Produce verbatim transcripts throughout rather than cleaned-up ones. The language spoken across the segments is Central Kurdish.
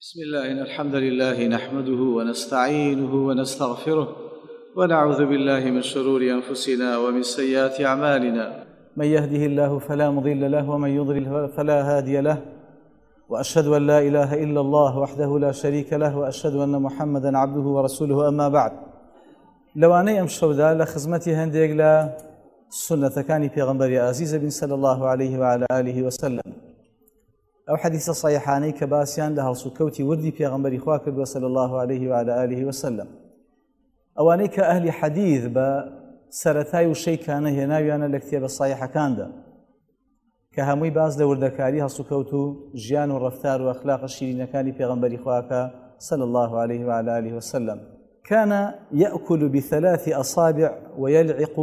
بسم الله إن الحمد لله نحمده ونستعينه ونستغفره ونعوذ بالله من شرور أنفسنا ومن سيئات أعمالنا، من يهده الله فلا مضل له ومن يضلل فلا هادي له، وأشهد أن لا إله إلا الله وحده لا شريك له، وأشهد أن محمدا عبده ورسوله. أما بعد، لوانەی ئەم شەودا لە خزمەتی هەندێک لە سنەتەکانی پێغەمبەری عەزیزە بین صلی الله عليه وعلى آله وسلم، ئەو حەدیثە صحیحانەی کە باسییان لە هەڵسوکەوتی وردی پێغەمبەری خوا کردووە صلی الله عليه وعلى آله وسلم، ئەوانەی کە ئەهلی حەدیث بە سەرەتای وشەی کانە هێناویانە لە کتێبە صحیحەکاندا کە هەمووی باز لە وردەکاری هەڵسوکەوت و ژیان و ڕەفتار و ئەخلاق شیرینەکانی پێغەمبەری خواکە صلی الله عليه وعلى آله وسلم. كان يأكل بثلاث أصابع ويلعق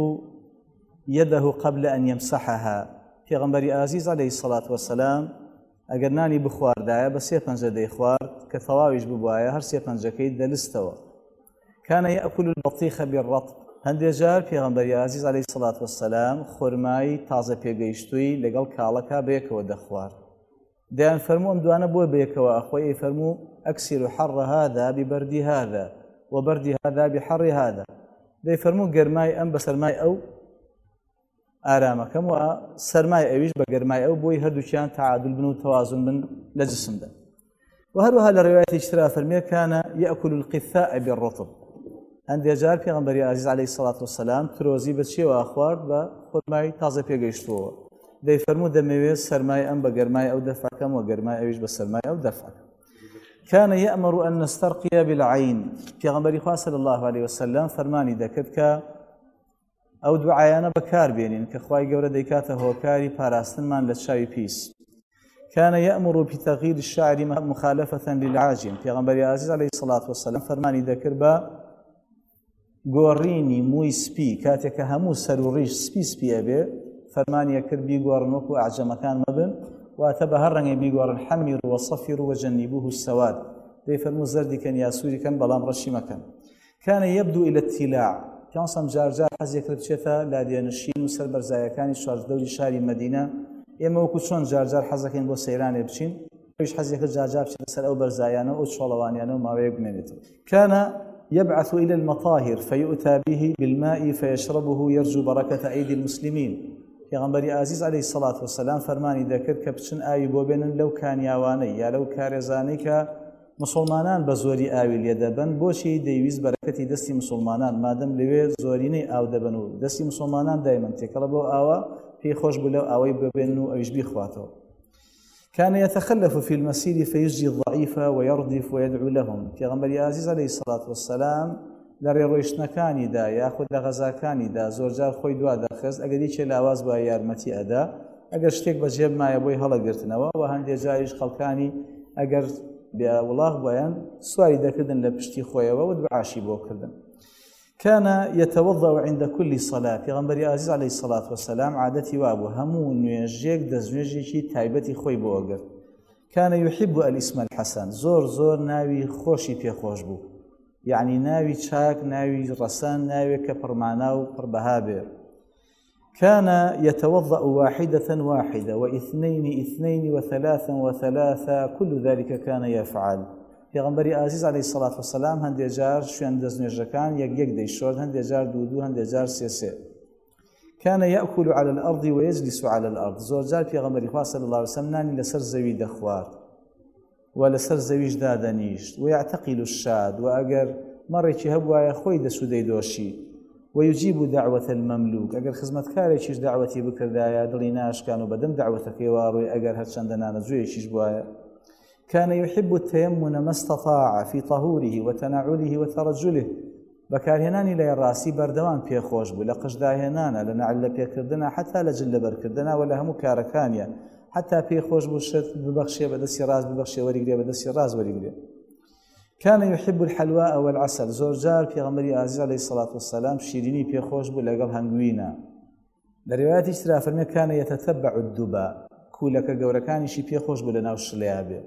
يده قبل أن يمسحها. پێغەمبەری عەزیز عليه الصلاة والسلام ئەگەر نانی بخواردایە بە سێ پەنجە دەیخوارد کە تەواویش ببوایە هەر سێ پەنجەکەی دەلستەوە. كان يأكل البطيخ بالرطب. هەندێک جار پێغەمبەری عەزیز عليه الصلاة والسلام خورمای تازە پێگەیشتووی لەگەڵ کاڵەکە بەیەکەوە دەخوارد. دەیان فەرموو ئەم دوانە بۆ بەیەکەوە ئەخۆی ئەی فەرموو ئەکسر حر هذا ببرد هذا وبرد هذا بحر هذا. دەی فەرموو گەرمای ئەم بە سەرمای ئەو ئارامەکەم و سەرمای ئەویش بە گەرمای ئەو بۆی هەردووکیان تعادل بن و تەوازن بن لە جسمدا. وهروها لە ڕێوایەتێکی ترا فەرمێ كان يأكل القثاء بالرطب. هەندێک جار پێغەمبەری عەزیز عليه الصلاة والسلام ترۆزی بە چێوە خوارد بە خورمای تازە پێگەیشتووە. دەی فەرموو دەمەوێت سەرمای ئەم بە گەرمای ئەو دەفعەکەم و گەرمای ئەویش بە سەرمای ئەو دەفعەکەم. كان يأمر أن نسترقي بالعين. پێغەمبەری خوا صلی الله عليه وسلم فەرمانی دەکرد کە ئەو دوعایانە بەکار بێنین کە خوای گەورە دەیکاتە هۆکاری پاراستنمان لە چاوی پیس. كان يأمر بتغيير الشعر مخالفة للعاجم. پێغەمبەری عەزیز عليه الصلاة والسلام فەرمانی دەکرد بە گۆڕینی مووی سپی کاتێک کە هەموو سەر و ڕیش سپی سپی ئەبێ فەرمانیە کرد بیگۆڕن وەکو ئەعجەمەکان مەبن، واتە بە هەر ڕەنگێ بیگۆڕن حەمیر وەصەفیر وجەنیبوه السەواد. دەی فەرموو زەردیکەن یا سووریکەن بەڵام ڕەشی مەکەن. كان يبدو إلى التلاع. پیانسەم جار جار حەزێکرد بچێتە لادێنشین و سەر بەرزایەکانی شارژدەوری شاری مەدینە. ئێمە وەکو چۆن جار جار حەزەکەین بۆ سەیرانێ بچین، ئەویش حەزێکرد جار جار بچێتە سەر ئەو بەرزایانە و چۆڵەوانیانە و ماوەیەک بمێنێتەوە. كان يبعث إلى المطاهر فيؤتى به بالماء فيشربه يرجو بركة أيدي المسلمين. پێغەمبەری عەزیز عليه الصلاة والسلام فەرمانی دەکرد کە بچن ئاوی بۆ بێنن لەو کانیاوانەی یا لەو کارێزانەی کە مسلمانان بە زۆری ئاوی لێ دەبن، بۆچی دەیویست بەرەکەتی دەستی مسلمانان مادەم لەوێ زۆرینەی ئاو دەبن و دەستی مسلمانان دایمەن تێکەڵە بۆ ئاوە پێی خۆش بوو لەو ئاوەی ببێن و ئەویش بیخواتەوە. كان يتخلف في المسير فيجزي الضعيف ويردف ويدعو لهم. پێغەمبەری عەزیز عليه الصلاة والسلام لە ڕێڕۆیشتنەکانیدا یاخود لە غەزاکانیدا زۆرجار خۆی دوا دەخست ئەگەر هیچێ لاواز بە یارمەتی ئەدا، ئەگەر شتێک بەجێ بمایە بۆی هەڵەگرتنەوە، و هەندێک جاریش خەڵکانی ئەگەر بێوڵاغ بۆیان سواری دەکردن لە پشتی خۆیەوە و دوعاشی بۆ کردن. كان يتوضأ عند كل صلاة. پێغەمبەری عەزیز عليه الصلاة والسلام عادەتی وابوو هەموو نوێژێک دەستنوێژێکی تایبەتی خۆی بۆ ئەگرت. كان يحب الاسم الحسن. زۆر زۆر ناوی خۆشی پێخۆش بوو، یعنی ناوی چاک، ناوی ڕەسەن، ناوێک کە پڕمانا و پڕبەها بێ. كان يتوضأ واحدة واحدة واثنين اثنين وثلاثا وثلاثا، كل ذلك كان يفعل. پێغەمبەری عەزیز عليه الصلاة والسلام هەندێک جار شوێن دەستنوێژەکان یەک یەک دەیشۆرد، هەندێک جار دوو دوو، هەندێک جار سێ سێ. كان يأكل على الأرض ويجلس على الأرض. زۆر جار پێغەمبەری خوا صلی الله عليه وسلم نانی لەسەر زەوی دەخوارد و لەسەر زەویش دادەنیشت. ويعتقل الشاد. و ئەگەر مەڕێکی هەبوایە خۆی دەسو دەیدۆشی. ويجيب دعوة المملوك. ئەگەر خزمەتکارێکیش دعوەتی بکردایە دڵی ناشکان و بەدەم دعوەتەکەی واڕووی ئەگەر هەرچەندە نانەجوێیەکیش بوایە. كان يحب التيمم ما استطاع في طهوره وتنعله وترجله. بەکارهێنانی لای ڕاستی بەردەوام پێخۆش بوو لە قژداهێنانە، لە نەعل لە پێکردنە، حتا لە جل لەبەرکردنە و لە هەموو کارەکانیە، حتا پێخۆش بوو شت ببەخشێ بەدەستی ڕاست ببەخشێ وەریگرێ بەدەستی ڕاست وەریگرێ. كان يحب الحلواء والعسل. زۆر جار پێغەمبەری عەزیز عليه الصلاة والسلام شیرینی پێخۆش بوو لەگەڵ هەنگوینە. لە ڕێوایەتی ترا فەرمێ كان يتتبع الدبا. کوولەکە گەورەکانیشی پێخۆش بوو لە ناو شلەیە بێ.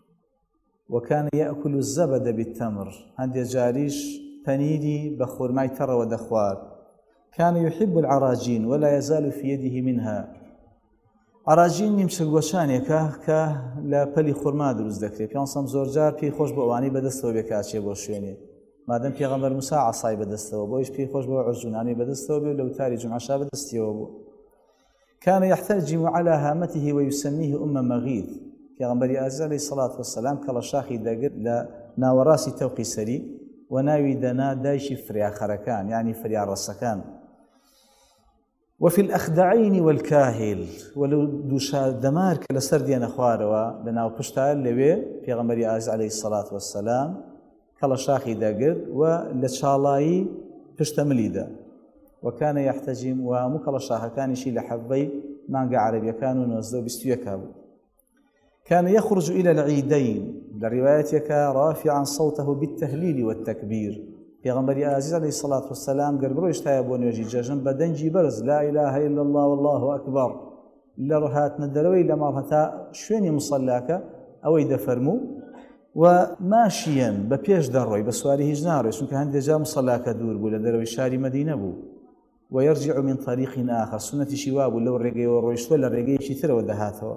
وكان يأكل الزبد بالتمر. هەندێک جاریش پەنیری بە خورمای تەڕەوە دەخوارد. كان يحب العراجين ولا يزال في يده منها. عراجین نیمچەگۆچانێکە کە لە پەلی خورما دروست دەکرێت پێ زۆرجار پێی خۆش بۆ ئەوانەی بەدەستەوە بێ کاچێ بۆ شوێنێ مادەم پێغەمبەر موسا عەسای بەدەستەوە بۆیش پێی خۆش بۆ عورجونانەی بەدەستەوە بێ و لە وتاری جومعەشا بەدەستیەوە بوو. كان يحتجم على هامته ويسميه أم مغيث پێغەمبەری ئازیز عەلەیهی سەڵات وەسەلام کە لە شاخی دەگرت لە ناوەڕاستی تەوقی سەری و ناوی دەنا دایشی فریاخەرەکان یعنی فریاڕەسەکان. وفي الأخدعين والكاهل ولو دوشا دمار كلا سردينا خواروا لنا وبشتا لوي پیغمبري عز عليه الصلاة والسلام كلا شاخي داقر ولتشالاي بشتا مليدا وكان يحتجم ومكلا شاخ كان يشيل حبي مانقا عربي كانوا نوزدو بستيكابو. كان يخرج إلى العيدين لروايتك رافعا صوته بالتهليل والتكبير پیغمبری عزیز علیه الصلاة والسلام گربرو اشتای بۆ نوێژی جەژن بە دەنجی بەرز لا إله إلا الله والله أكبر لە ڕۆهاتنە دەرەوەی لە ماڵ هەتا شوێنی مسەلاکە ئەوەی دەفەرموو و ماشیەن بە پێش دەڕۆی بە سواری هیچ ناڕۆی چونکە هەندێک جا مسەلاکە دوور بوو لە دەرەوەی شاری مەدینە بوو ويرجع من طريق آخر سنەتیشی وا بوو لەو ڕێگەیەوە ڕۆیشتووە لە ڕێگەیەکی ترەوە دەهاتەوە.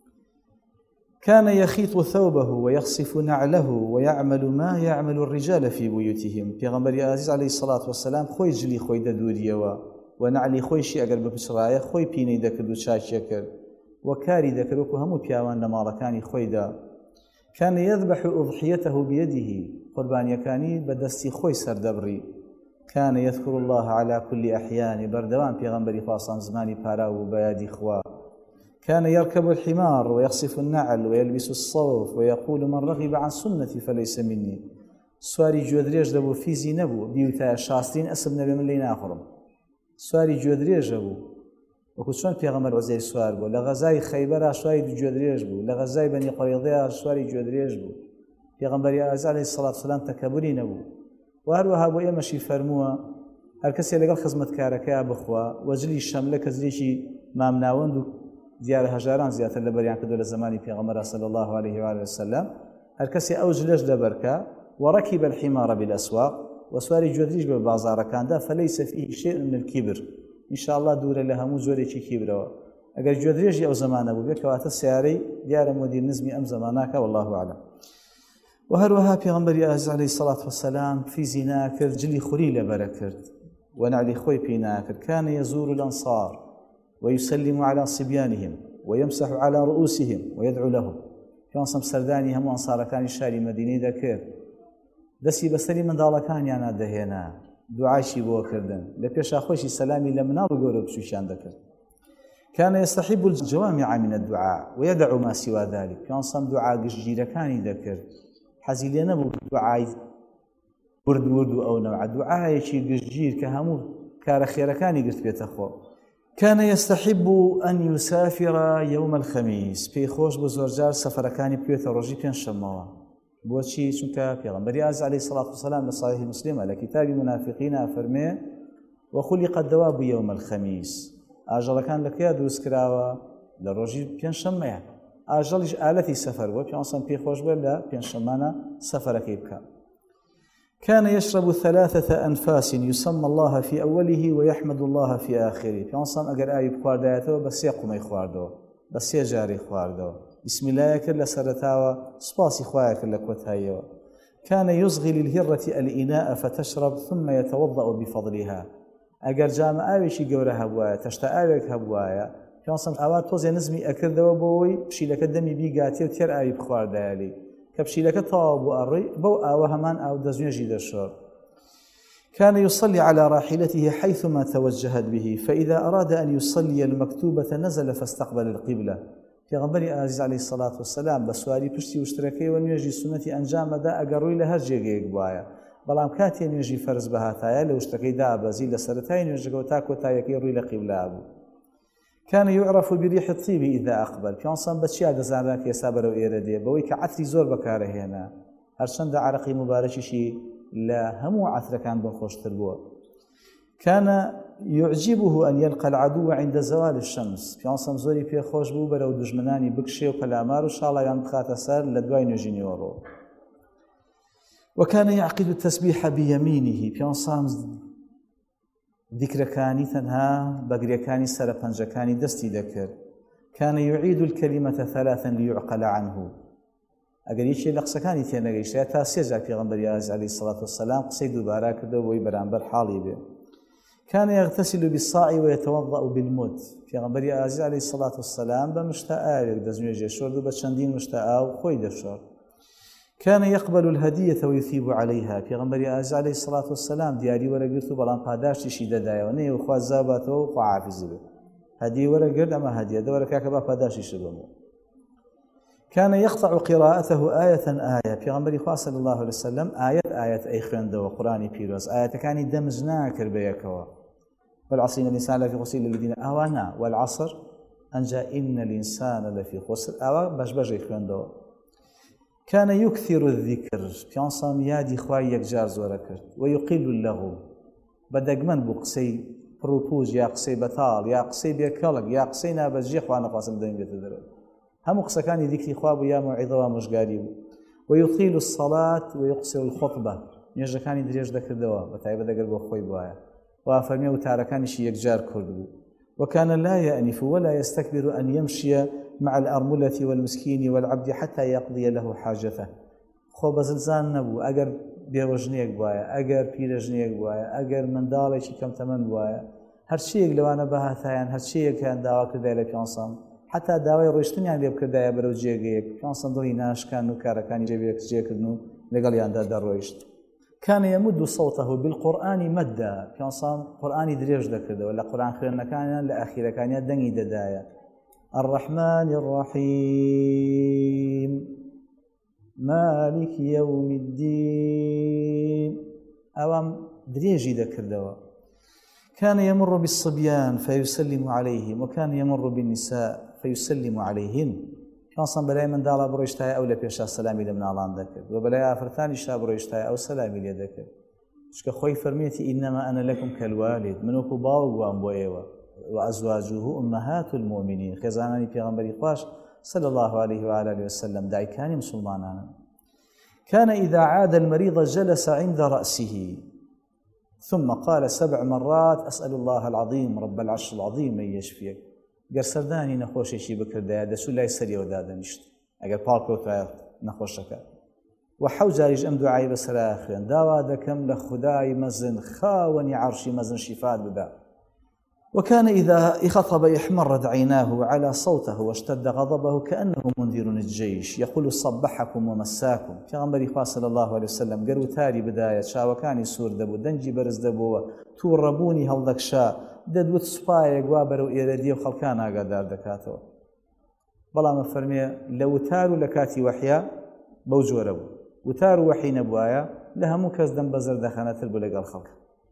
كان يخيط ثوبه ويخصف نعله ويعمل ما يعمل الرجال في بيوتهم پیغمبر عزیز علیه الصلاة والسلام خوی جلی خوی ددوریەوە و نعلی خۆیشی ئەگەر بپچڕایە خۆی پینەی دەکرد و چاچیە کرد و کاری دەکرد وەکو هەموو پیاوان لە ماڵەکانی خۆیدا. كان يذبح أضحيته بيده قربانیەکانی بەدەستی خۆی سەردەبڕی. كان يذكر الله على كل أحيان بەردەوام پیغمبری خواستان زمانی پارا و بەیادی خوا. كان يركب الحمار ويخصف النعل ويلبس الصوف ويقول من رغب عن سنتي فليس مني. سواري جودريج دبو فيزي نبو بيوتا شاستين أسب نبي من لين آخرم سواري جودريج دبو وكو شون پیغمبر وزير سوار بو لغزاي خيبر سواري جودريج بو لغزاي بني قريضية سواري جودريج بو پیغمبر عليه الصلاة والسلام تكبري نبو وهروها بو يمشي فرموها هركسي لقل خزمت كاركا بخوا وجلي الشملة كزليشي مامناوندو دیارە هەژاران زیاتر لە بەریان کردو لە زمانی پێغەمبەر صلی الله عليه وآله وسلم هەر کەسێ ئەو جلەش دەبەرکە وركب الحمار بالأسواق وسواری جودریش بە بازارەکاندا فليس فيه شيء من الكبر إن شاء الله دوورە لە هەموو زۆرێکی کیبرەوە ئەگەر جودرێژی ئەو زمانە بوو بێت کەواتە سیارەی دیارە مدیر نزمی ئەم زماناکە والله أعلم. وهروها پێغەمبەری عزیز علیه الصلاة والسلام فیزی ناکرد جلی خوری لەبەرە کرد ونعلی خۆی پێی ناکرد. كان يزور الأنصار ويسلم على صبيانهم ويمسح على رؤوسهم ويدعو لهم. كان صم سرداني هم أنصار كان الشاري مدينة ذكر دسي بسري من دالكان يانا دهينا دعاشي بو كردن لبيش أخوشي سلامي لمنا وقولوا بشوشان ذكر. كان يستحب الجوامع من الدعاء ويدع ما سوى ذلك. كان صم دعاء جيرة كان ذكر حزيلنا بو دعاء ورد ورد أو نوع دعاء يشي جير كهمو كار خير كان يقرت بيتخو. كان يستحب أن يسافر يوم الخميس في خوش بزورجار سفركاني بيوت روجي بين شموا بوشي شنكا پیغمبري عز عليه الصلاة والسلام لصحيح مسلم على كتاب منافقين فرمي وخلق الدواب يوم الخميس. أجل كان لك يا دوس كراوة لروجي بين شموا أجلش آلتي سفر وبيانصن في خوش بلا بين شمانا سفر كيبكا. كان يشرب ثلاثة أنفاس يسمى الله في أوله ويحمد الله في آخره. فانصم أجر آيب خوارداته بس يقوم يخواردو بس يجاري خواردو بسم الله كل سرتاوى سباسي خوايا كل كوتايو. كان يصغي للهرة الإناء فتشرب ثم يتوضأ بفضلها. أجر جام آيشي جورة هبوايا تشتا آيك هبوايا فانصم أوات توزي نزمي أكردو بوي بشي لك الدمي بيقاتي وتير آيب خواردالي كبشيلك طاب وأري بو وهمان أو دزنيجي دشور. كان يصلي على راحلته حيثما توجهت به فإذا أراد أن يصلي المكتوبة نزل فاستقبل القبلة. پیغمبری عزیز علیه الصلاة والسلام بسواری پشتی وشترەکەی و نوێژی سنەتی ئەنجامەدا ئەگەڕووی لە هەر جێگەیەک بواە بەڵام کاتێ نوێژی فەرز بەهاتایە لە وشتەکەی دابەزی لە سەرەتای نوێژەکە تا کۆتاییەکەی ڕووی لە قیبلا بوو. كان يعرف بريح الطيب إذا أقبل. كان بچیا دەزانرا کە ئێستا بەرەو ئێرە دێ بەوەی کە عەتری زۆر بەکارەهێنا هەرچەندە عەرەقی مبارەکیشی لە هەموو عەترەکان بۆ خۆشتر بووە. كان يعجبه أن يلقى العدو عند زوال الشمس. كان زۆری پێخۆش بوو بەرەو دژمنانی بکشێ و پەلامار و شاڵایان بخاتە سەر لە دوای نوێژی نیوەڕۆ. وكان يعقد التسبيح بيمينه. كان دیکرەکانی تەنها بەگرێکانی سەرپەنجەکانی دەستی دەکرد. كان يعيد الكلمة ثلاثا ليعقل عنه ئەگەر یەکێ لە قسەکانی تێنەگەیشتە تا سێ جار پێغەمبەری عليه الصلاة والسلام قسەی دووبارە کردەوە بۆی بەرامبەر حاڵی بێ. كان يغتسل بالصاع ويتوضأ بالمد پێغەمبەری عليه الصلاة والسلام بە مشتە ئاوێک دەستنوێژێ شۆرد و بە چەندین مشتە ئاو خۆی دەشۆر. كان يقبل الهدية ويثيب عليها پێغەمبەری عليه الصلاة والسلام دیاری وەرەگرت و بەڵام پاداشتیشی دەدایەوە نەیە خوا زاباتەوە و خوا حافظ بێ. هدیە وەرەگرت ئەمە هدیە دەوەرە کاکە با پاداشیش بمەوە. كان يقطع قراءته آية آية پێغەمبەری خوا صلی الله عليه وسلم آية آية ئەی خوێندەوە قورآنی پیرۆز ئاەتەکانی دەمج ناکرد بەیەکەوە. والعصر إن الإنسان لفي خسر الذين آوانا والعصر أنجا إن الإنسان لفي خسر آوا باش باش يخوندوا. كان يكثر الذكر بيانصام يادي خواي يكجار زورا كرت ويقل اللغو بدق من بو قسي بروبوز يا قسي بطال يا قسي بيكالق يا قسي نابزجي خوانا قاسم دين بيتدرب هم قسا كان ذكري خواب يا موعظة ومشقاري. ويطيل الصلاة ويقصر الخطبة يجا كان يدريج ذكر دوا بتعيب ذكر بو خوي بوايا وفرمي وتاركانش يكجار كردو. وكان لا يأنف ولا يستكبر أن يمشي مع الأرملة والمسكين والعبد حتى يقضي له حاجته. خو بزلزان نبو أجر بيوجنيك بوايا أجر بيرجنيك بوايا أجر من دالي شي كم تمن بوايا هر شيء لو أنا بها ثاين هر شيء كان دعوة كذا لك ينصم حتى دعوة روشتني يعني بكذا برو جيجيك ينصم دوري ناش كان نكارا كان يجيبك جيكنو لقال ياندا درويشت. كان يمد صوته بالقرآن مدا كان قرآن دريج ذكر ولا قرآن خيرنا كان لآخر كان يدني ددايا. الرحمن الرحيم مالك يوم الدين أوام دريجي ذكر دوا. كان يمر بالصبيان فيسلم عليهم وكان يمر بالنساء فيسلم عليهن كان بلاي من دالا برويشتاي أو لبيشا سلامي لمن علان ذكر وبلاي آفرتاني شا برويشتاي أو سلامي لي ذكر شكا خوي فرميتي إنما أنا لكم كالوالد منوكو باو وأنبوئيوا وأزواجه أمهات المؤمنين خزاناني پیغمبري خواش صلى الله عليه وعلى آله وسلم داعي كان مسلمانانا. كان إذا عاد المريض جلس عند رأسه ثم قال سبع مرات أسأل الله العظيم رب العرش العظيم من يشفيك. قال سرداني نخوشي شي بكر دا دسو لا يسري ودا نشت اگر بالكو تا نخوشك وحوزارج ام دعاي بسراخن داوا دكم لخداي مزن خاوني عرشي مزن شفاء بدا. وكان إذا خطب احمرت عيناه على صوته واشتد غضبه كأنه منذر الجيش يقول صبحكم ومساكم. پیغمبر صلى الله عليه وسلم قرو تاري بداية شاوكاني سور دبو دنجي برز دبو توربوني هلدكشا دەدوت سوپایەک وا بەرەو ئێرەدی و خەڵکان ئاگادار دەکاتەوە. بەڵام فەرمێ لە وتار و لە کاتی وەحیا بەو جۆرە بوو وتار و وەحی نەبوایە لە هەموو کەس دەم بەزەر دەخەنەتر بوو لەگەڵ خەڵک.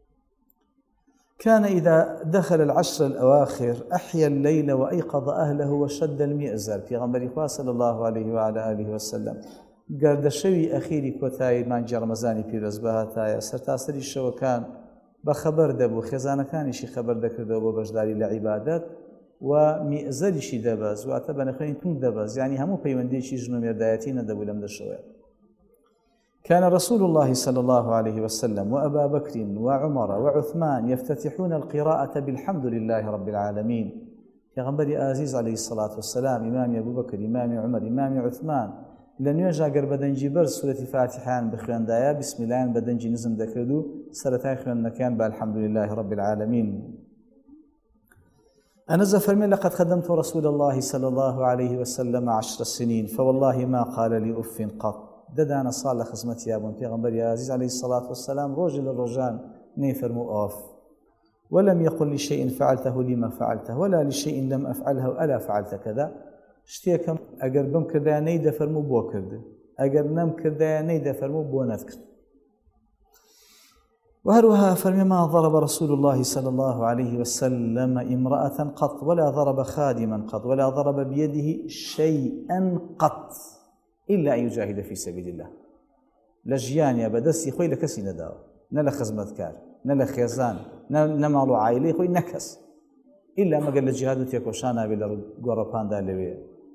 كان إذا دخل العشر الأواخر أحيا الليل وأيقظ أهله وشد المئزر پیغمبری خوا صلى الله عليه وعلى آله وسلم گەردەشەوی ئەخیری کۆتایی مانگی ڕەمەزانی پیرۆز بەهاتایە سەرتاسەری شەوەکان بخبر دبو خێزانەکانیشی خبر دەکردەوە بۆ بەشداری لە عیبادەت و میئزەریشی دەبەز واتە بەنەخێنی تونگ دەبەز یعنی هەموو پەیوەندیەکی ژن و مێردایەتی نەدەبوو لەم دەشەوەیە. كان رسول الله صلى الله عليه وسلم وأبا بكر وعمر وعثمان يفتتحون القراءة بالحمد لله رب العالمين. پیغمبر عزیز عليه الصلاة والسلام إمام أبو بكر إمام عمر إمام عثمان لنوێژا گەر بەدەنجی بەر سورەتی فاتحان بخوێندایە بسم الله بەدەنجی نزم دەکرد و سەرەتای خوێندنەکان بە الحمد لله رب العالمين. أنس فرمي لقد خدمت رسول الله صلى الله عليه وسلم عشر سنين فوالله ما قال لي أف قط. ددانا صال خزمتي يا ابن پیغمبر عزيز عليه الصلاة والسلام روجل الرجان نيفرمو أوف ولم يقل لشيء فعلته لما فعلته ولا لشيء لم أفعله ألا فعلت كذا. شتێکم ئەگەر بم کردایە نەیدەفەرموو بۆ کرد ئەگەر نەم کردایە نەیدەفەرموو بۆ نەتکرد. وهروها فرمي ما ضرب رسول الله صلى الله عليه وسلم امرأة قط ولا ضرب خادما قط ولا ضرب بيده شيئا قط إلا أن يجاهد في سبيل الله. لجيانيا بدسي خوي لكسي نداو نلا خزمتكار نلا خيزان نمالو عائلي خوي نكس إلا ما قال الجهاد تيكوشانا بلا غوربان دالوي.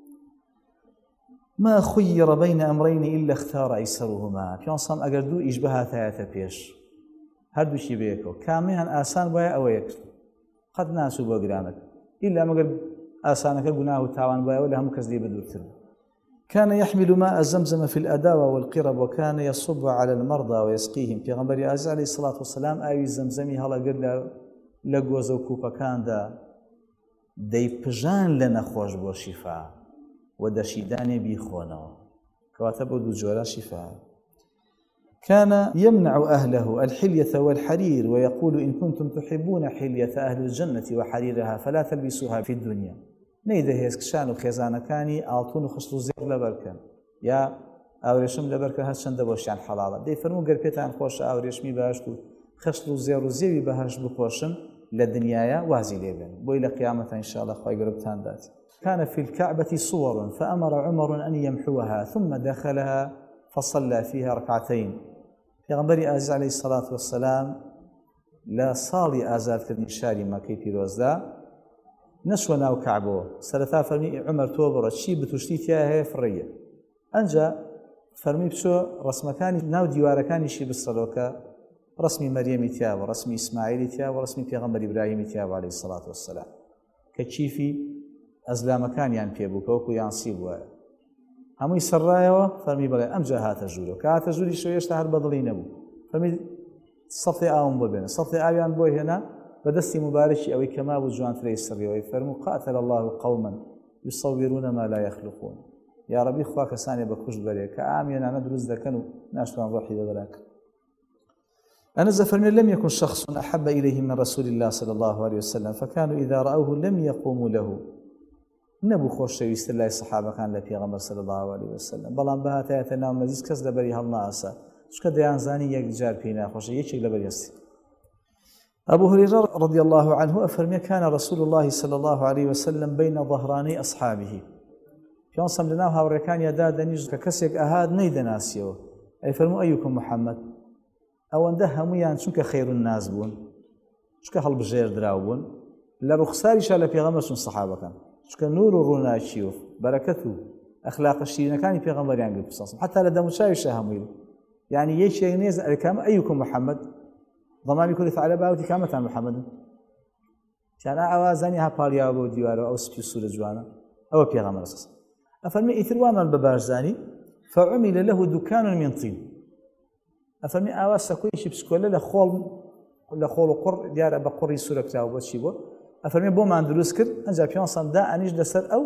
ما خير بين أمرين إلا اختار أيسرهما. كيانصام أجر دو إجبها ثلاثة بيش هردو شي بيكو كاميان آسان بايا أو يكر قد ناسو بوغرانك إلا ما قال ئاسانەکە گوناه و تاوان بایەوە لە هەموو کەس لێ بەدوورتر. كان يحمل ماء زمزم في الأداوة والقرب وكان يصب على المرضى ويسقيهم. پیغمبر عزیز عليه الصلاة والسلام ئاوی زەمزەمی هەڵەگرت لە گۆزە و کوپەکاندا دەیپژان لە نەخۆش بۆ شیفا و دەشیدانێ بیخۆنەوە کەواتە بۆ دوو جۆرە شیفا. كان يمنع أهله الحلية والحرير ويقول إن كنتم تحبون حلية أهل الجنة وحريرها فلا تلبسوها في الدنيا. نەیدە هێزکشان و خێزانەکانی ئاڵتون و خشت و زێر لەبەرکەن یا ئاورێشم لەبەرکە هەست چەندە بۆشیان حەڵاڵە. دەیفەرموو گەر پێتان خۆشە ئاورێشمی باشت و خشت و زێر و زێوی بەهەشت بپۆشن لە دنیایە وازی لێبێن بۆی لە قیامەتە ئینشاءالله خوای گەورە بتاندات. كان في الكعبة صور فأمر عمر أن يمحوها ثم دخلها فصلى فيها ركعتين. پیغمبری عزیز عليه الصلاة والسلام لە ساڵی ئازادکردنی شاری مەکەی پیرۆزدا نەچوە ناو کەعبەوە. سەرەتا فەرمی عومەر تۆ بڕۆ چی بتوشتی تیا هەیە فڕێیە. ئەنجا فەرمی بچۆ ڕسمەکانی ناو دیوارەکانیشی بسڕەوە کە ڕسمی مەریەمی تیاوە، ڕسمی ئیسماعیلی تیاوە، ڕسمی پێغەمبەر ئیبراهیمی تیاوە عەلەیهی سەڵات وەسەلام کە چیفی ئەزلامەکانیان پێبوو کە وەکو یانسی بووە. هەمووی سەرڕایەوە فەرمی بڵێ ئەمجا هاتە ژوورەوە کە هاتە ژووری شەو هێشتا هەر بەدڵی نەبوو. فەرمی سەفی ئاوم بۆ بێنە. سەفی ئاویان بۆ هێنا بەدەستی مبارەکی ئەوەی کەما بوو جوانترەی سڕیەوەی فەرموو قاتل الله قوما يصورون ما لا يخلقون. یا رەبی خوا کەسانێ بە کوشت بەرێ کە ئامیانانە دروست دەکەن و ناشتوان ڕۆحی دەدەراکە. أنس فرمي لم يكن شخص أحب إليه من رسول الله صلى الله عليه وسلم فكانوا إذا رأوه لم يقوموا له. نبو خوش شويست الله الصحابة كان لبيغمبر صلى الله عليه وسلم بلان بها تايتنا ومزيز كز لبري هالناسا شكا ديان زاني يك جار بينا خوش يكشك لبري هستي. أبو هريرة رضي الله عنه أفرمي كان رسول الله صلى الله عليه وسلم بين ظهراني أصحابه. في أنصم لنا هاوركان يداد نيج ككسيك أهاد نيدناسيو أي فرمو أيكم محمد ئەوەندە هەمویان چونکە خێر و ناز بوون چونکە هەڵبژێر دراو بوون لە ڕوخساریشا لە پێغەمبەر چون سەحابەکان چونکە نور و ڕووناچی و بەرەکەت و ئەخلاقە شیرینەکانی پێغەمبەریان گرت سەڵسم حتا لە دەموچاویشە هەمووی یعنی یەکێک نێز ئەرکام ئەیکم محەممەد ضەمامی کوری فعلە باوتی کامەتان محەممەدن چانە ئاوازانی هەپاڵیاوە بۆ دیوارەوە ئەو سپی و سوورە جوانە ئەوە پێغەمبەر سەڵسم ئەفەرمی ئیتر وامان بە باشزانی فعمل له دكان من طين. ئەفەرمی ئاوا سەکۆیشی پسکۆلە لە خۆڵ لە خۆڵ و قڕ دیارە بە قوڕی سوورە کراوە بۆچی بۆ ئەفەرمی بۆمان دروست کرد ئەنجا پێوەسەمدا ئەنیش لەسەر ئەو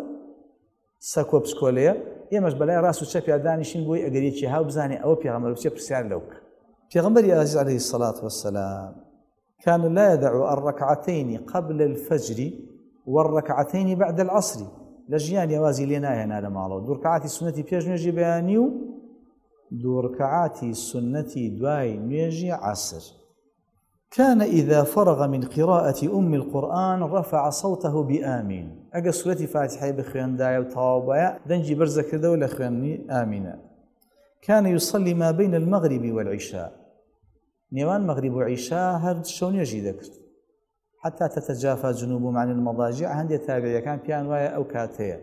سەکۆ پسکۆلەیە ئێمەش بەلای ڕاست و چەپیا دانیشین بۆی ئەگەریەکی هاو بزانێ ئەوە پێغەمبەر بچێ پرسیار لەو بکە. پێغەمبەری عەزیز عەلەیهی الصەلاة وەسەلام كان لا يدع الركعتين قبل الفجر والركعتين بعد العصر. لە ژیانی وازی لێ ناهێنا لە ماڵەوە دوو ڕکعاتی سونەتی پێش نوێژی بەیانی و دوو ڕکعاتی سنەتی دوای نوێژی عەسر. كان إذا فرغ من قراءة أم القرآن رفع صوته بآمين. أجا سورة فاتحة بخوان دايا وطوابايا دنجي برزة كذا ولا خواني آمينة. كان يصلي ما بين المغرب والعشاء. نيوان مغرب وعشاء هرد شون يجي ذكر حتى تتجافى جنوبهم عن المضاجع عند تابعية كان بيان وايا أو كاتية.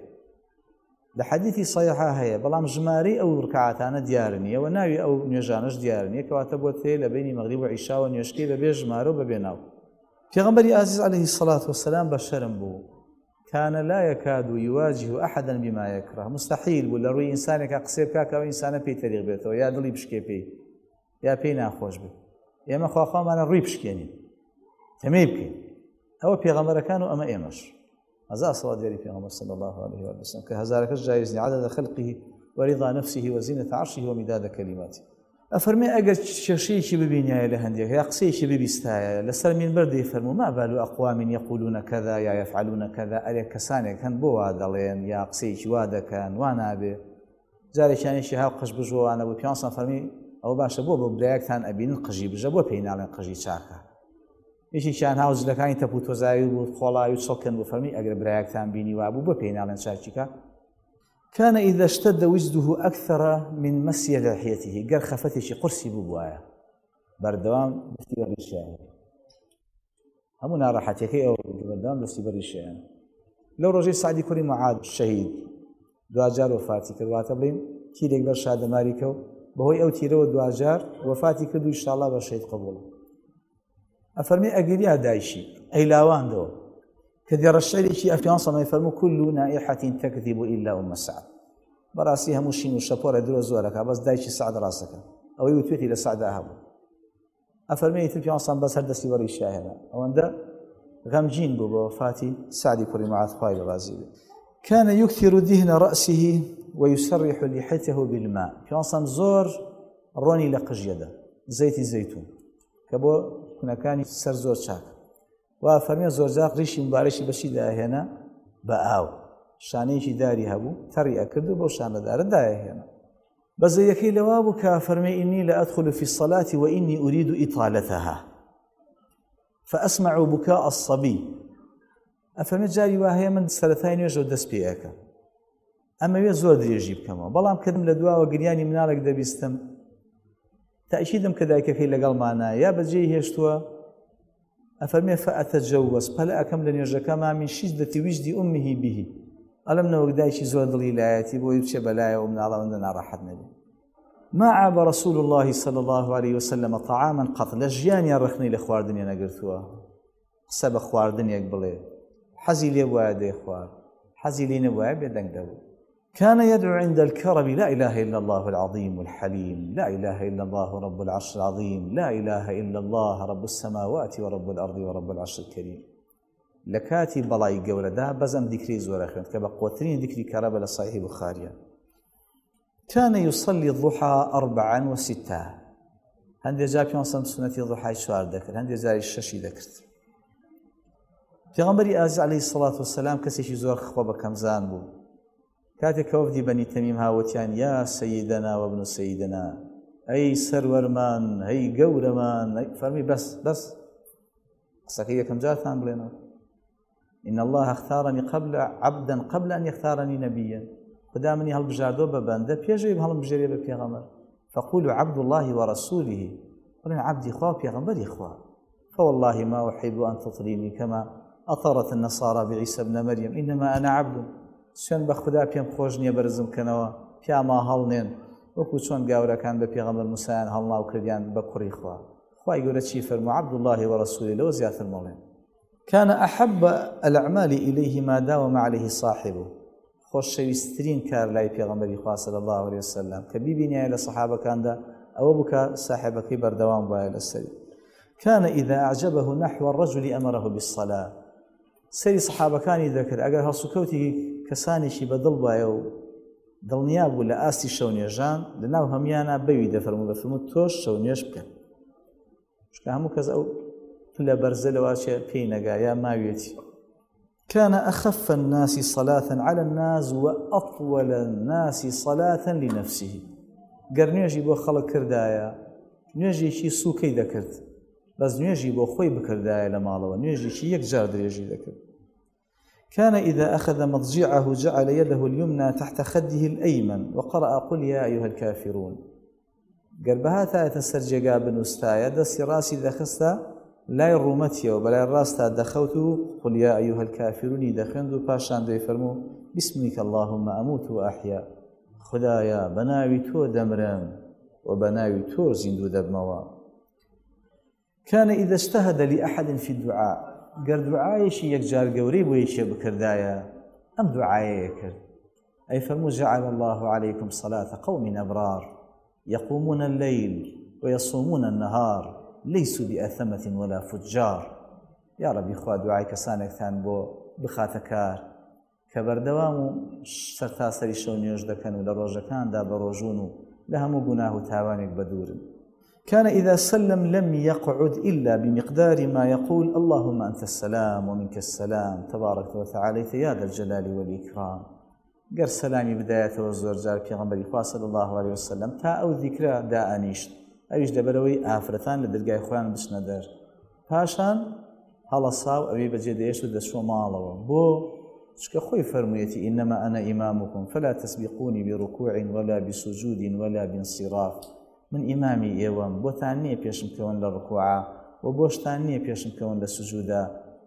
لحديثي صحيحة هي بلام جماري أو ركعاتنا ديارنية وناوي أو نيجانش ديارنية كواتبوتي لبين مغرب وعشاء ونيشكي لبين جمارو ببيناو. في غنبري عزيز عليه الصلاة والسلام بشرم بو كان لا يكاد يواجه أحدا بما يكره. مستحيل ولا روي إنسانك أقصير كاكا وإنسان بي تاريخ بيته يا دلي بشكي بي يا بي ناخوش بي يا ما خوا خوا أنا روي بشكيني تمي بكي أو في غنبرة كانوا أما إيمش هذا أصلا ديالي في غنبرة صلى الله عليه وسلم كهزارك الجائز عدد خلقه ورضا نفسه وزينة عرشه ومداد كلماته. أفرمي أجر شيء شيء ببينيا لهنديك يا قصي شيء ببيستايا لسر من برد يفرموا ما بال أقوام يقولون كذا يا يفعلون كذا أريك كسانك كان بو هذا لين يا قصي شواده كان وانا به جاري كان شيء ها قش بجوا أنا ببيانصا فرمي أو باش بو ببلاك كان أبين القجي بجوا بين على القجي شاكا إيش كان هاوز لكان تبوت وزايد وخلا يتسكن بفرمي أجر بلاك كان بيني وأبو بين على شاكا. كان إذا اشتد وجده أكثر من مسي لحيته قال خفتي شي قرصي ببوايا بردوام دستي بريشان همونا راحتك أو بردوام دستي بريشان. لو رجل سعدي كوري معاد الشهيد دواجار وفاتي كدواتا بلين كيريك برشاد ماريكو بهوي أو تيرو دواجار وفاتي كدو إن شاء الله برشيد قبول. أفرمي أقليا دايشي أي لاوان دو كدير الشعر شيء أفيان صلى يفرموا كل نائحة تكذب إلا أم سعد براسيها مشين وشبورة درو زورك بس دايشي سعد راسك أو يوتوتي لسعد أهبو أفرمي تلفيان صلى بس هدسي وري الشاهدة أو أنت غمجين بو بوفاتي سعد كوري معاذ خوايل الرازي كان يكثر دهن رأسه ويسرح لحيته بالماء في أصلا زور روني لقجيدة زيت الزيتون كبو كنا كان سر زور شاك وفرمي زور زاق ريشي مبارشي بشي داهنا بآو شانيشي داري هبو تري أكردو بو شان دار داهنا بس يكي لوابك فرمي إني لأدخل في الصلاة وإني أريد إطالتها فأسمع بكاء الصبي أفرمي جاري وهي من سلثين يجو دس بيئك أما يزور دريجي بكما بلام كدم لدواء وقرياني منالك دبيستم تأشيدم كذلك كي لقال معنا يا بجي هشتوا أفرمي فأتجوز فلا أكمل يرجع ما من شدة وجد أمه به ألم نوق دايشي زور دليلاتي بو يبشي بلايا ومن الله وندنا راحت نبي ما عاب رسول الله صلى الله عليه وسلم طعاما قط لجيان يرخني لأخوار دنيا نقرتوا سب أخوار دنيا قبلي حزي لي وادي إخوار حزي لي نواب يدنك دو كان يدعو عند الكرب لا إله إلا الله العظيم الحليم لا إله إلا الله رب العرش العظيم لا إله إلا الله رب السماوات ورب الأرض ورب العرش الكريم لكاتي بلاي قولدا بزم ذكري زور أخوان كبقوترين ذكري كرب لصحيح بخاريا كان يصلي الضحى أربعا وستة هندي جاب يوصل سنة الضحى شوار ذكر هندي زاري الششي ذكرت پیغمبری ئازیز عەلەیهی سەڵات وسەلام کەسێکی زۆر خۆ بە کەمزان بوو کاتێک کە وەفدی بەنی تەمیم هاوتیان یا سەیدەنا وەبن سەیدەنا ئەی سەروەرمان ئەی گەورەمان فەرمی بەس بەس قسەکەی یەکەم جارتان بڵێنەوە إن الله اختارني قبل عبدا قبل أن يختارني نبيا خدا مني هەڵبژاردۆ بە بەندە پێشەوەی هەڵبژێرێ بە پێغەمبەر فقولوا عبد الله ورسوله قلنا عبدي خوا وبيغمبري خوا فوالله ما أحب أن تطريني كما أطرت النصارى بعيسى ابن مريم إنما أنا عبد سوێن بە خوددا پێم خۆش نییە بەرزم کەنەوە پیاما هەڵنێن وەکو چۆن گاورەکان بە پێغەمبەر موسایان هەڵناو کردیان بە کوڕی خوا خوای گەورە چی فەرموو عبد الله ورسوله لەوە زیاتر مەڵێن كان أحب الأعمال إليه ما داوم عليه صاحبه خۆشەویستترین کار لای پێغەمبەری خوا صلی الله عليه وسلم کە بیبینایە لە سەحابەکاندا ئەوە بکە ساحبەکەی بەردەوام وایە لەسەری كان إذا أعجبه نحو الرجل أمره بالصلاة سەری سەحابەکانی دەکرد ئەگەر هەڵسوکەوتی کەسانێکی بەدڵ وایە و دڵنیا بوو لە ئاستی شەونێژان لەناو هەمیانە بەوی دەفەرموو دەفەرموو تۆش شەونێژ بکە چونکە هەموو کەس ئەو لە بەرزە لەواشێ پێی نەگا یا ماوێتی كان أخف الناس صلاة على الناس وأطول الناس صلاة لنفسه گەر نوێژی بۆ خەڵک کردایە نوێژێکی سووکەی دەکرد بەس نوێژی بۆ خۆی بکردایە لە ماڵەوە نوێژێکی یەک جار درێژی دەکرد كان إذا أخذ مضجعه جعل يده اليمنى تحت خده الأيمن وقرأ قل يا أيها الكافرون قربها تسرجقا بنستايا دسي راسي دخستا لا الرومتي وبلا الراستا دخوت قل يا أيها الكافرون دخندو باشان دي فرمو باسمك اللهم أموت وأحيا خدايا بناوي تو دمرم وبناوي تو زندو دبموا كان إذا اجتهد لأحد في الدعاء قال دعايشي يكجار قوريب ويشي بكردايا أم دعايا يكرد أي فرمو جعل الله عليكم صلاة قوم أبرار يقومون الليل ويصومون النهار ليسوا بأثمة ولا فجار يا ربي خوا دعاي كسانك ثان بو بخاتكار كبردوام سرتاسري شونيوش دكن ولا روجكان دا بروجونو لهمو قناه تاوانك بدور كان إذا سلم لم يقعد إلا بمقدار ما يقول اللهم أنت السلام ومنك السلام تبارك وتعالى يا ذا الجلال والإكرام قر سلامي بداية وزور جار پیغمبر خوا صلى الله عليه وسلم تا أو ذكرى دا أنيشت أويش دبروي آفرتان لدرقاي خوان بسندر پاشان هلا صاو أبي بجي ديشو دشو مالوا بو شكا خوي فرميتي إنما أنا إمامكم فلا تسبقوني بركوع ولا بسجود ولا بانصراف من إمامي إيوام بوتانية بيشم كون للركوع وبوشتانية بيشم كون للسجود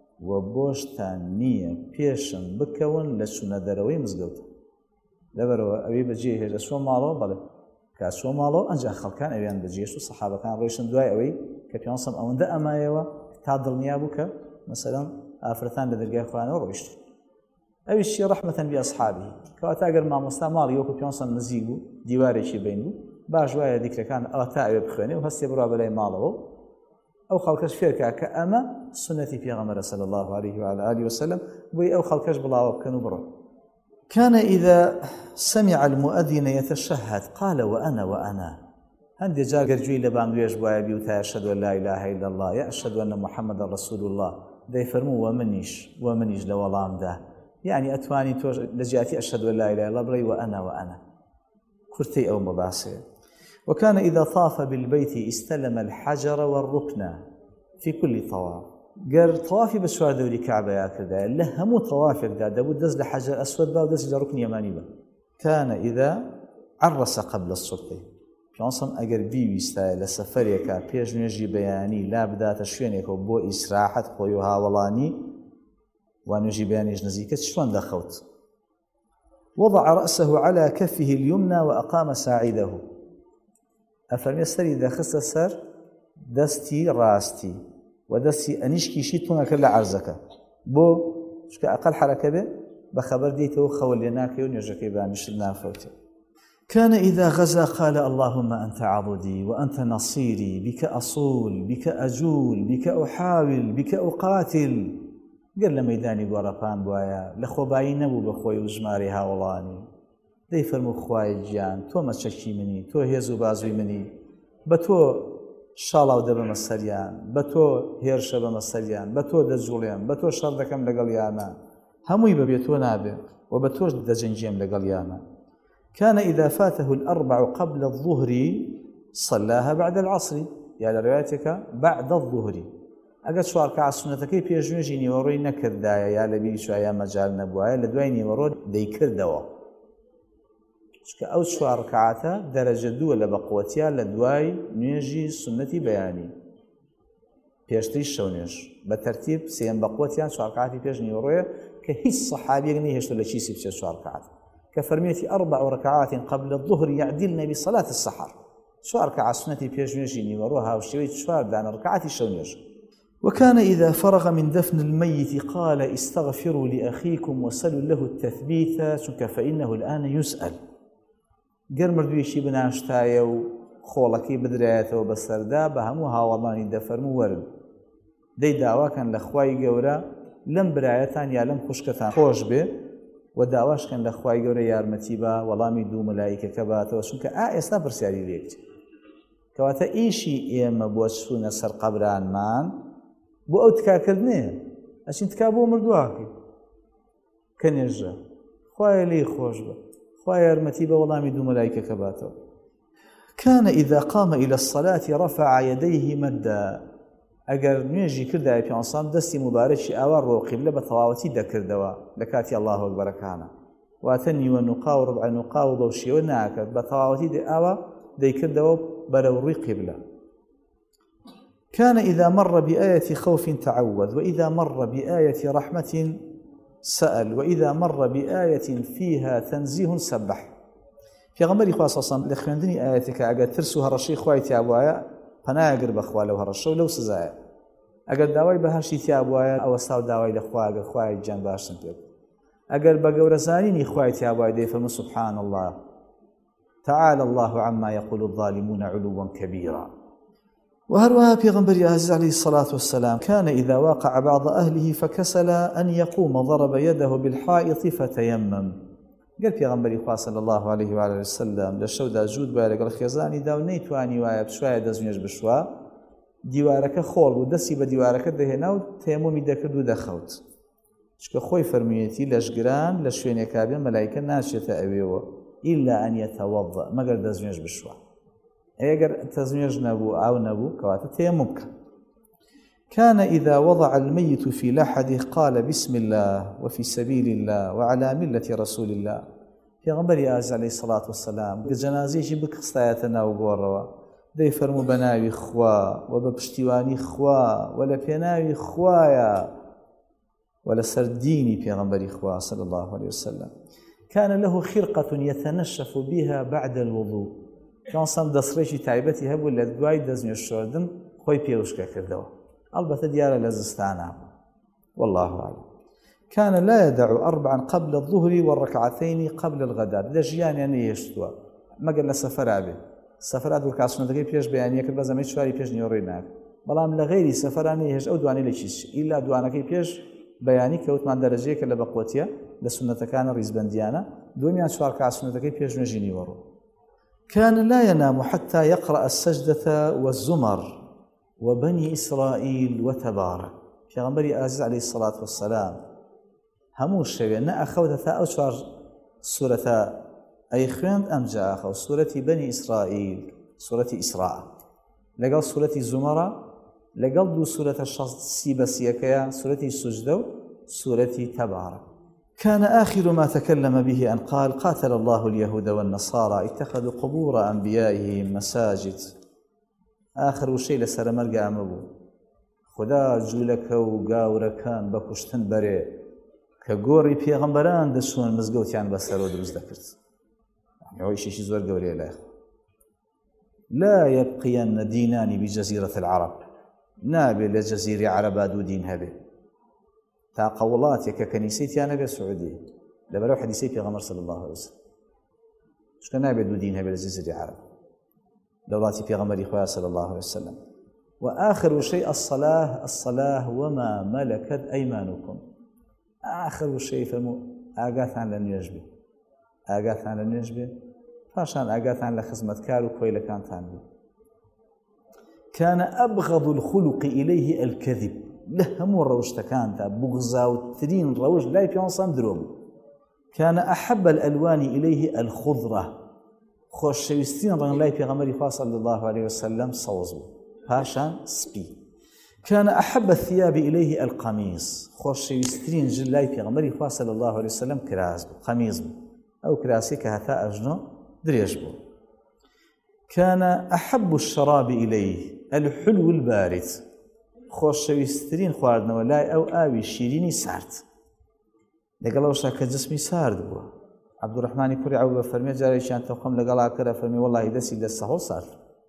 وبوشتانية بيشم بكون لسنة دروي مزقوت لبرو أبي بجي هجا شو مالو بله كاسو مالو أنجا خلقان أبيان بجيشو صحابة كان ريشن دواي أوي كبيان صم أون دا أما يوا تعدل نيابوك مثلا ئافرەتان لە دەرگای خۆیانەوە ڕۆیشت. ئەویشی ڕەحمەتەن بئەصحابی، کەواتە ئەگەر مامۆستا ماڵی وەکو پێنجسەد نزیک بوو دیوارێکی بین بوو باش وایە دیکرەکان ئەوە تا ئەوێ بخوێنێ و هەستێ بڕوا بەلای ماڵەوە ئەو خەڵکەش فێرکا کە ئەمە سنەتی پێغەمبەرە صلی الله عليه وعلى آله وسلم بۆی ئەو خەڵکەش بڵاوە بکەن و بڕۆن. كان إذا سمع المؤذن يتشهد قال وأنا وأنا هەندێ جار گەرجووی لە بانگوێژ وایە بیوتە ئەشهەدو ئەن لا إله إلا الله یا ئەشهەدو ئەنە محەممەد رسول الله دەیفەرموو وە منیش وە منیش لە وەڵامدا، یعنی ئەتوانی تۆ لە جیاتی ئەشهەدو ئەن لا إله إلا الله بڵێی وأنا وأنا کورتەی ئەو مەباسەیە. وكان إذا طاف بالبيت استلم الحجر والركن في كل طواف. قال طوافي بسوار دوري كعبة يا كذا له همو طوافك دا دبو دز لحجر أسود با ودز لركن يماني با. كان إذا عرس قبل الصبح جانسون أجر بيوي ستايل لسفريكا بيج نجي بياني لا بدات شوينك وبو إسراحة خويوها ولاني ونجي بياني جنزيكت شلون دخوت. وضع رأسه على كفه اليمنى وأقام ساعده. أفرمي السري إذا خص السر دستي راستي ودستي أنيشكي شيتونا كلا عرزك بو شك أقل حركة به بخبر ديته خوليناك ونجكي بانشلنا فوتي. كان إذا غزا قال اللهم أنت عضدي وأنت نصيري بك أصول بك أجول بك أحاول بك أقاتل. قال لميداني بورقان بوايا لخوباي نبو بخوي وجماري هاولاني دەی فەرموو خوای گیان تۆ مەچەکی منی تۆ هێز و بازووی منی بە تۆ شاڵاو دەبەمە سەریان بە تۆ هێرشە بەمە سەریان بە تۆ دەجوڵێم بە تۆ شەڕ دەکەم لەگەڵ یانە هەمووی بەبێ تۆ نابێ و بە تۆش دەجەنگێم لەگەڵ یانە. كان إذا فاته الأربع قبل الظهر صلاها بعد العصر يا لروايتك بعد الظهر. ئەگەر چوار ڕەکعات سونەتەکەی پێشنوێژی نیوەڕۆی نەکردایە یا لە بیری شوایە مەجال نەبووایە لە دوای نیوەڕۆ دەیکردەوە. چکە ئەو چوار ڕەکعاتە دەرەجە دووە لە بەقووەتیان لە دوای نوێژی سونەتی بەیانی پێشتری شەو نوێژ بە تەرتیب سێم بەقووەتیان چوار ڕەکعاتی پێش نیوەڕۆیە کە هیچ سەحابیەک نەهێشتە لە چیسی بچێت چوار ڕەکعات کە فەرمێتی ئەربع ڕەکعات قبل الظهر يعدلن بصلاة السحر چوار ڕەکعات سونەتی پێش نوێژی نیوەڕۆ هاوشێوەی چوار دانە ڕەکعاتی شەو نوێژ. وكان إذا فرغ من دفن الميت قال استغفروا لأخيكم وسلوا له التثبيت فإنه الآن يسأل. گەر مردوویشی بناشتایە و خۆڵەکەی بدرایەتەوە بەسەردا بە هەموو هاوڵانی دەفەرموو وەرن دەی داواکەن لە خوای گەورە لەم برایەتان یا لەم خوشکەتان خۆش بێ و داواشکەن لە خوای گەورە یارمەتی بە وەڵامی دوو مەلایکەکە باتەوە چونکە ئا ئێستا پرسیاری لێکتی کەواتە ئیشی ئێمە بۆ چوونە سەر قەبرانمان بۆ ئەو تکاکردنێ ئەچین تکا بۆ مردوواکەی کە نێژە خوایە لێی خۆش بە خوای یارمەتی بە وەڵامی دوو مەلایکەکە باتەوە. كان إذا قام إلى الصلاة رفع يديه مدا. ئەگەر نوێژی کردایە پێنجسەد دەستی مبارەکی ئاوا ڕۆ قیبلە بە تەواوەتی دەکردەوە لە کاتی الله ئەکبەرەکانە واتە نیوە نوقا و ڕبع نوقا و بەو شێوە ناکرد بە تەواوەتی ئاوا دەیکردەوە بەرەو ڕووی قیبلە. كان إذا مر بآية خوف تعوذ وإذا مر بآية رحمة سأل وإذا مر بآية فيها تنزيه سبح. في غمر إخوة صلى الله عليه وسلم لخوندني آياتك أقد ترسوها الرشي خواه تيابوايا فنا يقرب أخوة لو هرشو لو سزايا أقد داوي بهاشي تيابوايا أو استاو داوي لأخوة أقد خواه الجان باشن بيك أقد بقور زانيني خواه تيابوايا دي فرمو سبحان الله تعالى الله عما يقول الظالمون علوا كبيرا. وهروها پیغمبر عزیز عليه الصلاة والسلام كان إذا واقع بعض أهله فكسل أن يقوم ضرب يده بالحائط فتيمم. قال پیغمبر صلى الله عليه وعلى وسلم لشو دا جود باید لەگەڵ خێزانی دا و نەیتوانی وایە بشوایە دەستنوێژ بشوا دیوارەکە خۆڵ بوو دەستی بە دیوارەکە دەهێنا و تەیەممومی دەکرد و دەخەوت چکە خۆی فەرموویەتی لەشگران لە شوێنێکا بێ مەلایکە ناچێتە ئەوێەوە إلا أن يتوضأ مەگەر دەستنوێژ بشوا. ئەگەر تەزنوێژ نەبوو ئاو نەبوو کەواتە تەیەمموم بکە. كان إذا وضع الميت في لحده قال بسم الله وفي سبيل الله وعلى ملة رسول الله. پیغمبر عزیز عليه الصلاة والسلام جنازەیەکی بکستایەتە ناو گۆڕەوە دەی فەرموو بە ناوی خوا و بە پشتیوانی خوا و لە پێناوی خوایە و لەسەر دینی پێغەمبەری خوا صلى الله عليه وسلم. كان له خرقة يتنشف بها بعد الوضوء. پێنجسەد دەسڕێکی تایبەتی هەبوو لە دوای دەستنوێژ شۆردن خۆی پێوشکە کردەوە ئەڵبەتە دیارە لە زستانە والله أعلم. كان لا يدع أربعا قبل الظهر والركعتين قبل الغداء لجيان يعني يشتوى ما قال سفر به سفرات وركعتنا دقي بيش بيانية كل بزمي شواري بيش نيوريناك بلام لغيري سفراني هج أو دواني لشيش إلا دوانكي بيش بياني كوت مع درجة كلا بقوتيا لسنة كان ريزبنديانا دوميان شوار كعسنة دقي بيش نجيني ورو. كان لا ينام حتى يقرأ السجدة والزمر وبني إسرائيل وتبارك. پیغمبری عزیز علیه الصلاة والسلام هموش شوی نه أخوذ تا أو شوار سورة أي خوێند ئەم جا ئەخەو سورەتی بنی ئیسرائیل سورەتی ئیسراء لەگەڵ سورەتی زومەرە لەگەڵ دوو سورەتە شەسی بەسیەکەیە سورەتی سوجدە و سورەتی تەبارەک. كان آخر ما تكلم به أن قال قاتل الله اليهود والنصارى اتخذوا قبور أنبيائهم مساجد. آخر شيء لسر مرقى أمبو خدا جولك وقاوركان بكشتن بري كقوري بيغمبران دسون مزقوتيان بسرود دروز ذكرت يعني هو شيء زور قوري لا لا يبقين دينان بجزيرة العرب نابي لجزيرة عرب دو دين هبه تا قولاتي ككنيسيتي أنا بسعودية لبرو حديثي في غمر صلى الله عليه وسلم مش كان نابي دو دين هبه لجزيرة عرب دولاتي في غمر إخوة صلى الله عليه وسلم. وآخر شيء الصلاة الصلاة وما ملكت أيمانكم. آخر شيء فمو آقات عن لن يجبه آقات عن لن يجبه فاشان آقات عن لخزمة كارو كويلة كانت عنه. كان أبغض الخلق إليه الكذب لهم الروش تكانت بغزا وترين روش لا يبيون دروب. كان أحب الألوان إليه الخضرة خوش شويستين رغم لا يبيغمري صلى الله عليه وسلم صوزو باشان سبي. كان أحب الثياب إليه القميص خوش شويستين جل لا يبيغمري صلى الله عليه وسلم كراز قميص أو كراسي كهثاء أجنو دريجبو. كان أحب الشراب إليه الحلو البارد خوش شويستين خواردنا ولا أو آوي شيريني سارت لقالوا شاك جسمي سارد بوا. عبد الرحمن كوري عوبة فرمي جاري شان توقم لقالا كرا فرمي والله دسي دس هو صار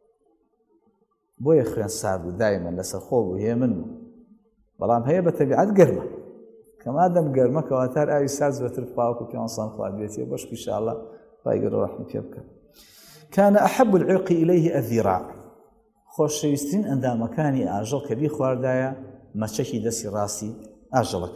بو يخرين سارد دائما لسر خوب وهي منه بلام هي بتبعات قرمة كما دام قرمة كواتار آوي سارد وترفاوك وكيون صان خواد بيتي بوش إن شاء الله فايقر رحمة يبكى. كان أحب العرق إليه الذراع خوش شويستين عند مكاني آجل كبير خواردايا ما تشكي دسي راسي آجلك.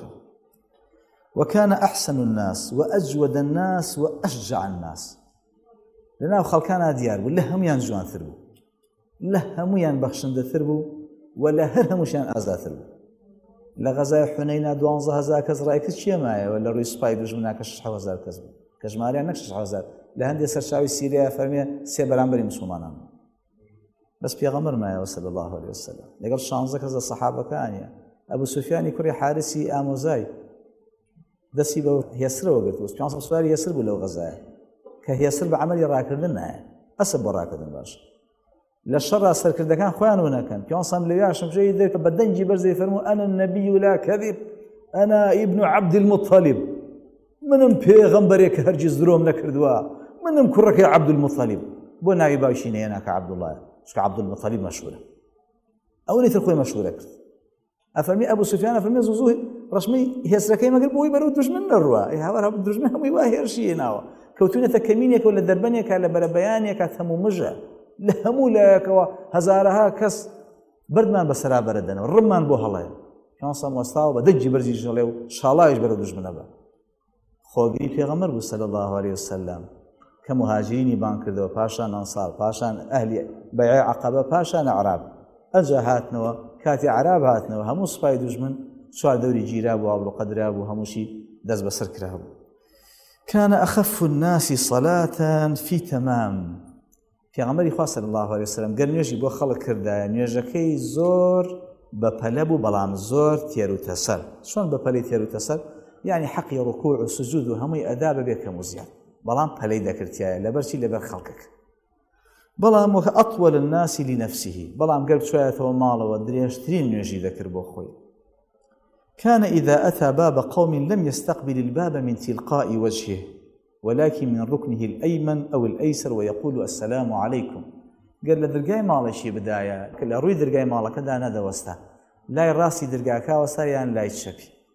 وكان أحسن الناس وأجود الناس وأشجع الناس لنا خلقنا ديار ولا هم ينجوان ثربو لا هم ينبخشن ثربو ولا هرهمش ين أزا ثربو لغزايا حنينا دوانزا هزا كز رأيك شيء معي ولا روي سبايدوش مناك شحو هزار كزبو كجمالي عنك شحو هزار لهندي سرشاوي سيريا فرمي سيبران بري مسلمان بس بيغمر معي صلى الله عليه وسلم لقل شانزا كذا صحابة كانيا أبو سفيان كوري حارسي آموزاي دسي بو هيسر وقت بس بيانص سؤال يسر بلو غزايا كهيسر بعمل راكدنا أسب راكدنا باش للشر أسر كذا كان خوان هنا كان بيانص مليار شمشي ذيك بدن جبر زي فرمو أنا النبي لا كذب أنا ابن عبد المطلب منم بيغمبر كهرجز دروم نكردوا منم كرك يا عبد المطلب بو نايبا شيني أنا كعبد الله مش كعبد المطلب مشهورة أو نيت الخوي مشهورة أفرمي أبو سفيان أفرمي زوزوه رسمي هيسركي ما قلبوا يبرو دجمن الروا إيه هذا رب دجمن هم يواهر شيء ناوا كوتونة تكمينك ولا دربانيك ولا بربيانك ثمو مجا لهمو لك هزارها كس بردمان بسرا بردنا الرمان بو هلايا كان صام وستاو بدج برزي جلو شالا يجبرو دجمن أبا خوغي پیغمبر صلى الله عليه وسلم كمهاجرين بان كردو باشان أنصار باشان أهل بيع عقبة باشان أعراب أجا هاتنوا كاتي أعراب هاتنوا همو سباي دجمن سوال دوري جيراب وابو قدراب وهموشي دز بسر كراب. كان أخف الناس صلاة في تمام في عمر خاص صلى الله عليه وسلم قال نيجي بو خلق كردا نيجكي زور ببلبو بلام زور تيرو تسل شلون ببلي تيرو تسل يعني حقي ركوع وسجود وهمي أداب بك مزيان بلام بلي ذكرتيا لبرشي لبر خلقك بلام أطول الناس لنفسه بلام قلب شوية وماله ودريشترين نيجي ذكر بو خوي. كان إذا أتى باب قوم لم يستقبل الباب من تلقاء وجهه ولكن من ركنه الأيمن أو الأيسر ويقول السلام عليكم. قال له درقاي ماله شي بداية قال له روي درقاي ماله كذا أنا دوسته لا الراسي درقاكا وساريان لا يتشبي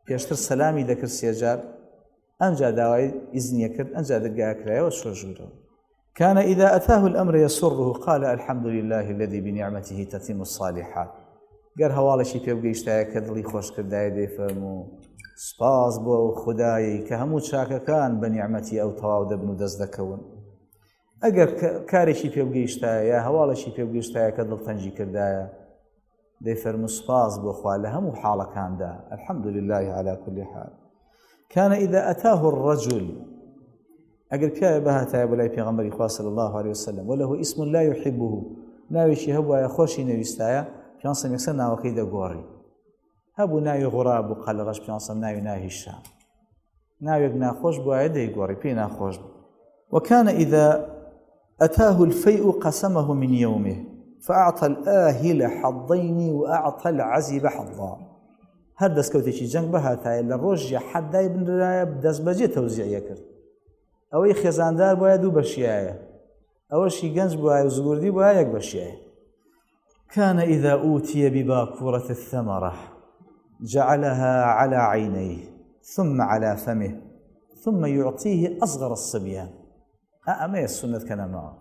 پێشتر سەلامی دەکرد سێجار ئەمجا داوای ئیزنیە کرد ئەمجا دەرگایە کرایەوە شۆژورەوە. كان إذا أتاه الأمر يسره قال الحمد لله الذي بنعمته تتم الصالحات. گەر هەواڵەشی پێ بگەیشتایە کە دڵی خۆش کردایە دەیفەرموو سپاس بۆ خودایی کە هەموو چاکەکان بە نیعمەتی ئەو تەواو دەبن و دەست دەکەون. ئەگەر کارێکی پێ بگەیشتایە یا هەواڵەشی پێ بگەیشتایە کە دڵتەنجی کردایە دەیفەرموو سپاس بۆ خوا لە هەموو حاڵەکاندا الحمد لله على كل حال. كان إذا أتاه الرجل ئەگەر پیاوێ بەهاتایە بەلای پێغەمبەری خوا صلی الله عليه وسلم وله اسم لا يحبه ناوێکی هەبوایە خۆشی نەویستایە پیانسەم یەکسەر ناوەکەی دەگۆڕی. هەبوو ناوی غوراب و قەلغەش پیانسەم ناوی ناهی شام ناوێک ناخۆش بووایە دەیگۆڕی پێی ناخۆش بوو. وكان إذا أتاه الفيء قسمه من يومه فأعطى الآهل حظين وأعطى العزب حظا. هەر دەستکەوتێکی جەنگ بەهاتایە لە ڕۆژی حەدای بنرایە دەست بەجێ تەوزیعە کرد. ئەوەی خێزاندار بۆیە دوو بەشیایە ئەوەشی گەنج بووایە و زگوردی بووایە یەک بەشیایە. كان إذا أوتي بباكورة الثمرة جعلها على عينيه ثم على فمه ثم يعطيه أصغر الصبيان. أما السنة كان معه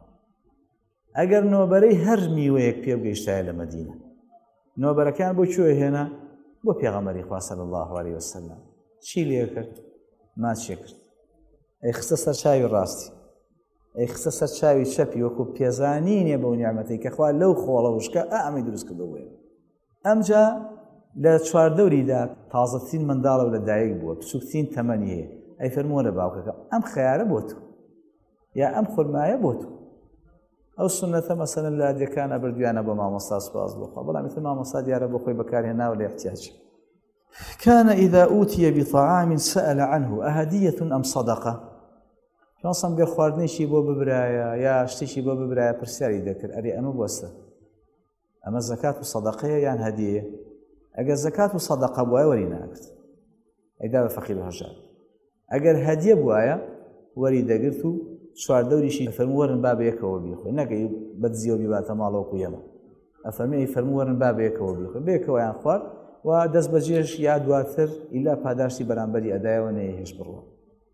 ئەگەر نۆبەرەی هەر میوەیەک پێ بگەیشتایە لە مەدینە نۆبەرەکان بۆ کوێ هێنا بۆ پێغەمبەری خوا صلی الله عليه وسلم چی لێ کرد ماچێ کرد ئەی خستە سەر چاوی ڕاستی ئەی خستە سەر چاوی چەپی وەکو پێزانینێ بەو نیعمەتەی کە خوا لەو خۆڵە وشکە ئەمەی دروست کردەوەیە. ئەمجا لە چواردەوریدا تازەترین منداڵە و لە دایک بووە بچووکترین تەمەنی هەیە ئەی فەرمووە لە باوکەکە ئەم خەیارە بۆ تو یا ئەم خورمایە بۆ تو. ئەو سنەتە مەسەلەن لە لادیەکانە بردویانە بە مامۆستا سوپاس بۆ خوا بەڵام ئیتر مامۆستا دیارە بۆ خۆی بەکارهێناوە لە احتیاج. كان إذا أوتي بطعام سأل عنه أهدية أم صدقة. پیانسەم گەر خواردنێکی بۆ ببرایە یا شتێکی بۆ ببرایە پرسیاری دەکرد ئەرێ ئەمە بۆستە ئەمە زەکات و سەدەقەیە یان هەدیەیە. ئەگەر زەکات و سەدەقە بووایە وەری ناگرت ئەیدا بە فەقیر و هەژار. ئەگەر هەدیە بووایە وەری دەگرت و چواردەوریشی فەرموو وەرن با بە یەکەوە بیخۆی نەگەی بەدزیەوە بیباتە ماڵەوەکو ئێمە ئەفەرمێ فەرموو وەرن با بە یەکەوە بیخۆی بەیەکەوەیان خوارد و دەست بەجێش یا دواتر ئیلا پاداشتی بەرامبەری ئەدایەوە نەیە هێش بڕوە.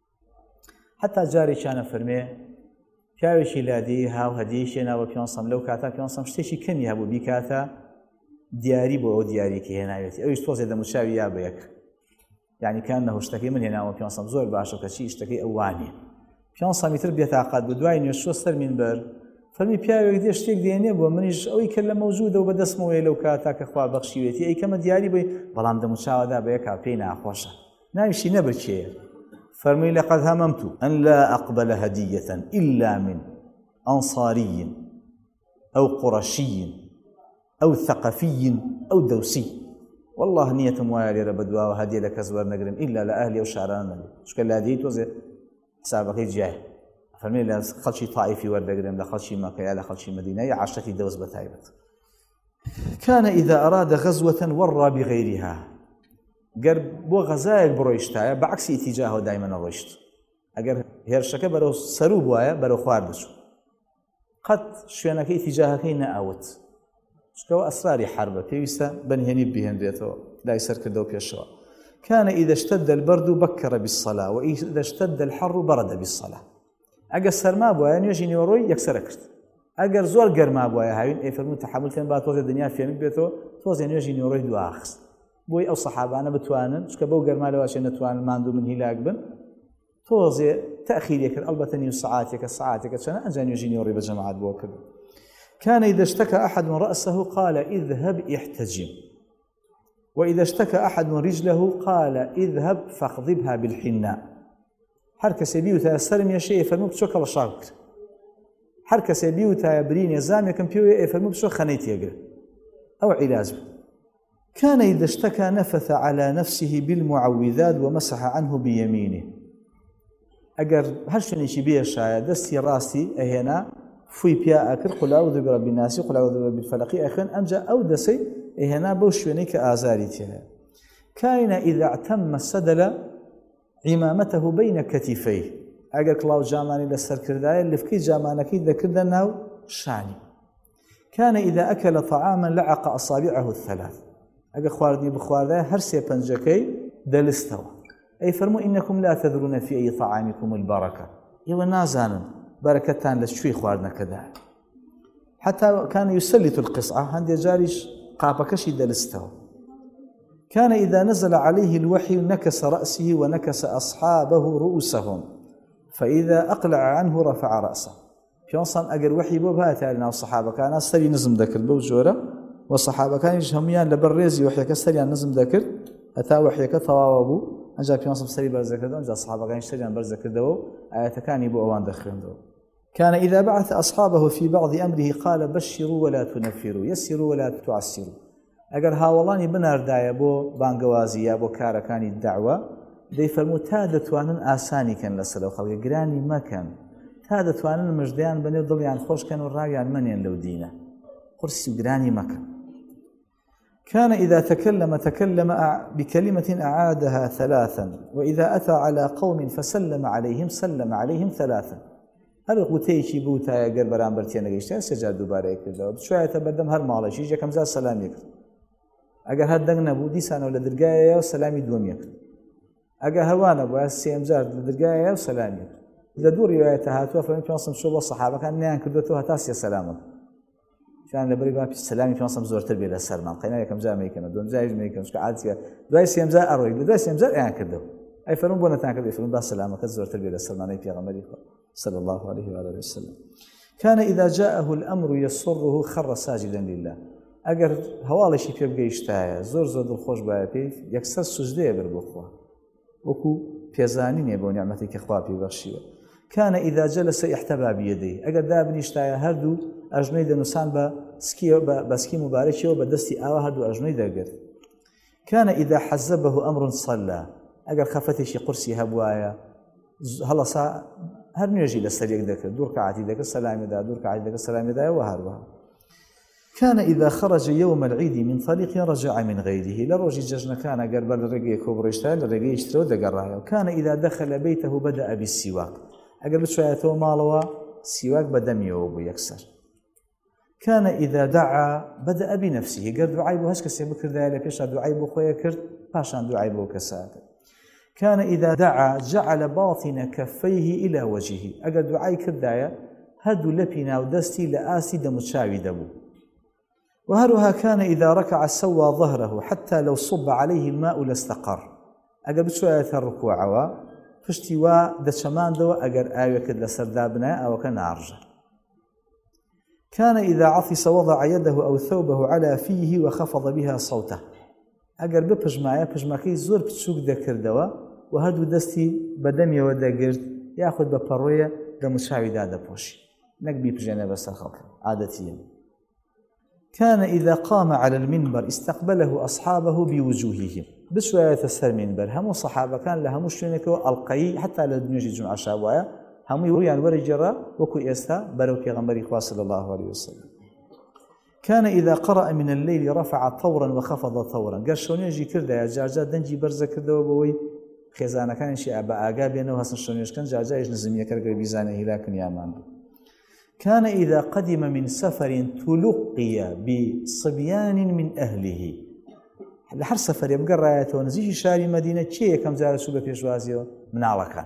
حتا جارێکیانە فەرمێ پیاوێکی لادی هاو هەدیەیەکی هێناوە پیانسەم لەو کاتا پیانسەم شتێکی کەمی هەبوو بیکاتە دیاری بۆ ئەو دیاریکی هێناوێتی ئەویش تۆزێ دەموچاوی یا بە یەک یعنی کان نەهۆ شتەکەی من هێناوە پیانسەم زۆر باشە کەچی شتەکەی ئەوانێ. پیانسەمیتر بێتاقات بە دوای نوێ شۆ سەر مینبەر فەرمی پیاوێک دێ شتێک دێنێ بۆ منیش ئەوەی کە لە مەوجودە و بەدەستمەوەی لەو کاتا کە خوا بەخشیوێتی ئەی کەمە دیاری بی بەڵام دەموچاوەدا بە یەکا پێی ناخۆشە ناویشی نەبرچێ. فرمي لقد هممت أن لا أقبل هدية إلا من أنصاري أو قرشي أو ثقفي أو دوسي. والله نية موالي ربدوا وهدية لك زور نقرم إلا لأهلي وشعران شكل هذه توزي حسابك جاه. فرمي لخلشي طائفي وردقرم لخلشي مكة لخلشي مدينة عشرة دوز بتايبت. كان إذا أراد غزوة ورى بغيرها. گەر بۆ غەزایەک بڕۆیشتایە بەعکسی ئیتیجاهەوە دایمەنە ڕۆیشت. ئەگەر هێرشەکە بەرەو سەرو بووایە بەرەو خوار دەچوو قەت شوێنەکەی ئیتیجاهەکەی نەئەوت چکەوە ئەسراری حربە پێویستە بەنهێنی بهێنرێتەوە لای سەرکردە و پێشەوە. كان إذا اشتد البرد بكر بالصلاة وإذا اشتد الحر برد بالصلاة. ئەگەر سەرما بووایە نوێژی نیوەڕۆی یەکسەرە کرد. ئەگەر زۆر گەرما بووایە هاوین ئەی فەرموو تەحملکەن با تۆزێ دنیا فێنک بێتەوە تۆزێ نوێژی نیوەڕۆی دواخست بۆی ئەو سەحابانە بتوانن چکە بەو گەرما لەواشێ نەتوانن ماندوو من هیلاک بن تۆزێ تەخیرێ کرد ئەلبەتە نیو سەعاتێکە سەعاتێکە چەنە ئەنجا نوێژی نیوەڕۆی بە جەماعەت بۆ کرد. كان إذا اشتكى أحد رأسه قال اذهب احتجم وإذا اشتكى أحد رجله قال اذهب فاخضبها بالحناء. هەر کەسێ بیوتایە سەرم یەشەیە فەرموو بچۆ کەڵەشاو بکە هەر کەسێ بیوتایە برینێ زامێکم پێوێ ئێ فەرموو بچۆ خەنەی تێگرە ئەو عیلاج بوو. كان إذا اشتكى نفث على نفسه بالمعوذات ومسح عنه بيمينه. أجر هر شنيشي بيشايا دستي راسي أهنا فوي بيا أكر قل أعوذ برب الناس قل أعوذ برب الفلق أخن أمجا أو دسي أهنا بوشوني كآزاريتها. كان إذا اعتم السدل عمامته بين كتفيه. أجر كلاو جاماني لسر كردايا اللي فكي جامانكي ذكرنا شاني. كان إذا أكل طعاما لعق أصابعه الثلاث. ئەگە خواردنی بخواردای هەر سێ پەنجەکەی دلستوا أي فرموا إنكم لا تدرون في أي طعامكم البركة يو نازانا بركتان لشوي خواردنا كذا حتى كان يسلط القصعة عند جاريش قابكشي دلستوا كان إذا نزل عليه الوحي نكس رأسه ونكس أصحابه رؤوسهم فإذا أقلع عنه رفع رأسه پیانسان ئەگەر وحی بۆ بهاتە لەناو سەحابەکانە سەری نزم دەکرد بەو جۆرە و سەحابەکانیش هەمویان لەبەر ڕێزی وحیەکە سەریان نزم دەکرد هەتا وحیەکە تەواوە بوو ئەنجا پیانسم سەری بەرز دەکردەوە ئەنجا سەحابەکانیش سەریان بەرز دەکردەوە و ئاەتەکانی بۆ ئەوان دەخوێندەوە كان إذا بعث أصحابه في بعض أمره قال بشروا ولا تنفروا يسروا ولا تعسروا ئەگەر هاوڵانی بناردایە بۆ بانگەوازی یا بۆ کارەکانی داعوا دەیفەرموو تا دەتوانن ئاسانیکەن لەسەر خەڵکی گرانی مەکەن تا دەتوانن مژدەیان بنێ و دڵیان خۆشکەن و ڕاویان منێن لەو دینە قورسی و گرانی مەکەن كان إذا تكلم تكلم بكلمة أعادها ثلاثا وإذا أتى على قوم فسلم عليهم سلم عليهم ثلاثا هەر قوتەیەکی بوو تا ئەگەر بەرامبەرتیان نەگەیشتیان سێجار دووبارە کردەوە بچوایەتە بەردەم هەر ماڵێکیش یەکەم جار سەلامی کرد ئەگەر هەر دەنگ نەبوو دیسانەوە لە دەرگایە و سەلامی دووەمیە کرد ئەگەر هەوانە بووە سێم جار لە دەرگایە و سەلامی کرد لە دوو ڕیوایەتە هاتووە فەرمی پیانسم شۆ بۆ سەحابەکان نیان کردوێتەوە هەتا سێ سەلامە شان لەبەری با سەلامی پیانسم زۆرتر بێ لە سەرمان قەینا یەکەم جار مەیکەنە دووەم جاریش مەیکەن چکە عادەتیە دوای سێم جار ئەڕۆی لە دوای سێم جار ئەیان کردەوە ئەی فەرموو بۆ نەتان کردی فەرموو با سەلامەکەت زۆرتر بێ لە سەرمانەی پێغەمبەری خوا صلى الله عليه وآله وسلم كان إذا جاءه الأمر يسره خر ساجدا لله ئەگەر هەواڵێکی پێ بگەیشتایە زۆر زۆر دڵخۆش بایە پێی یەکسەر سوژدەیە بەر بۆ خوا وەکو پێزانینێ بۆ نیعمەتی کە خوا پێی بەخشیوە كان إذا جلس احتبى بيديه ئەگەر دابنیشتایە هەردوو ئەژنۆی دەنووسان بە بەسکی مبارەکیەوە بە دەستی ئاوا هەردوو ئەژنۆی دەگرت كان إذا حزبه أمر صلى ئەگەر خەفەتێکی قورسی هەبوایە هەڵەسا هەر نوێژی لەسەر یەک دەکرد دوو ڕکعاتی دەکرد سەلامیدا دوو ڕکعاتی دەکرد سەلامیدایە و هەروەها كان إذا خرج يوم العيد من طريق رجع من غيره لروجي ججنكان قرب الرقية كوبرشتال الرقية اشتروا دقراها وكان إذا دخل بيته بدأ بالسواك أقرب شويته مالوا سواك بدمي وبو يكسر كان إذا دعا بدأ بنفسه قال دعاي بو هشك سيبكر دايلا بيشا دعاي بو خويا كرد باشان دعاي بو كساك كان إذا دعا جعل باطن كفيه إلى وجهه أقل دعاي كردايا هدو لبنا ودستي لآسي دمتشاوي دبو وهرها كان إذا ركع سوى ظهره حتى لو صب عليه الماء لاستقر أقل بشوية الركوع فاشتوا دشمان دو أقل آية كد لسردابنا أو كان أرجع كان إذا عطس وضع يده أو ثوبه على فيه وخفض بها صوته أقل ببجمايا بجماكي زور بتشوك دكردوا وهدو دستي بدمي ودقرد يأخذ ببروية دمشاوي دادا بوشي نقبي بجانا بس الخلق عادتيا كان إذا قام على المنبر استقبله أصحابه بوجوههم بشوية السر منبر هم صحابة كان لهم مشينك القي حتى لدنيجي جمعة شابوايا هم يوريان ورجرا وكو إستا بلو بيغمبري خواه صلى الله عليه وسلم كان إذا قرأ من الليل رفع طورا وخفض طورا قال شون يجي كرده يا جارجا دنجي برزة كرده وبوي خزانة كان شيء أبا آقابينه وحسن شون يجي كان جارجا يجي نزمية كرقر بيزانه هلاكن يا مان كان إذا قدم من سفر تلقي بصبيان من أهله لحر سفر يبقى رايته ونزيش شاري مدينة چيه كم زارة سوبة بيشوازيو من علاكان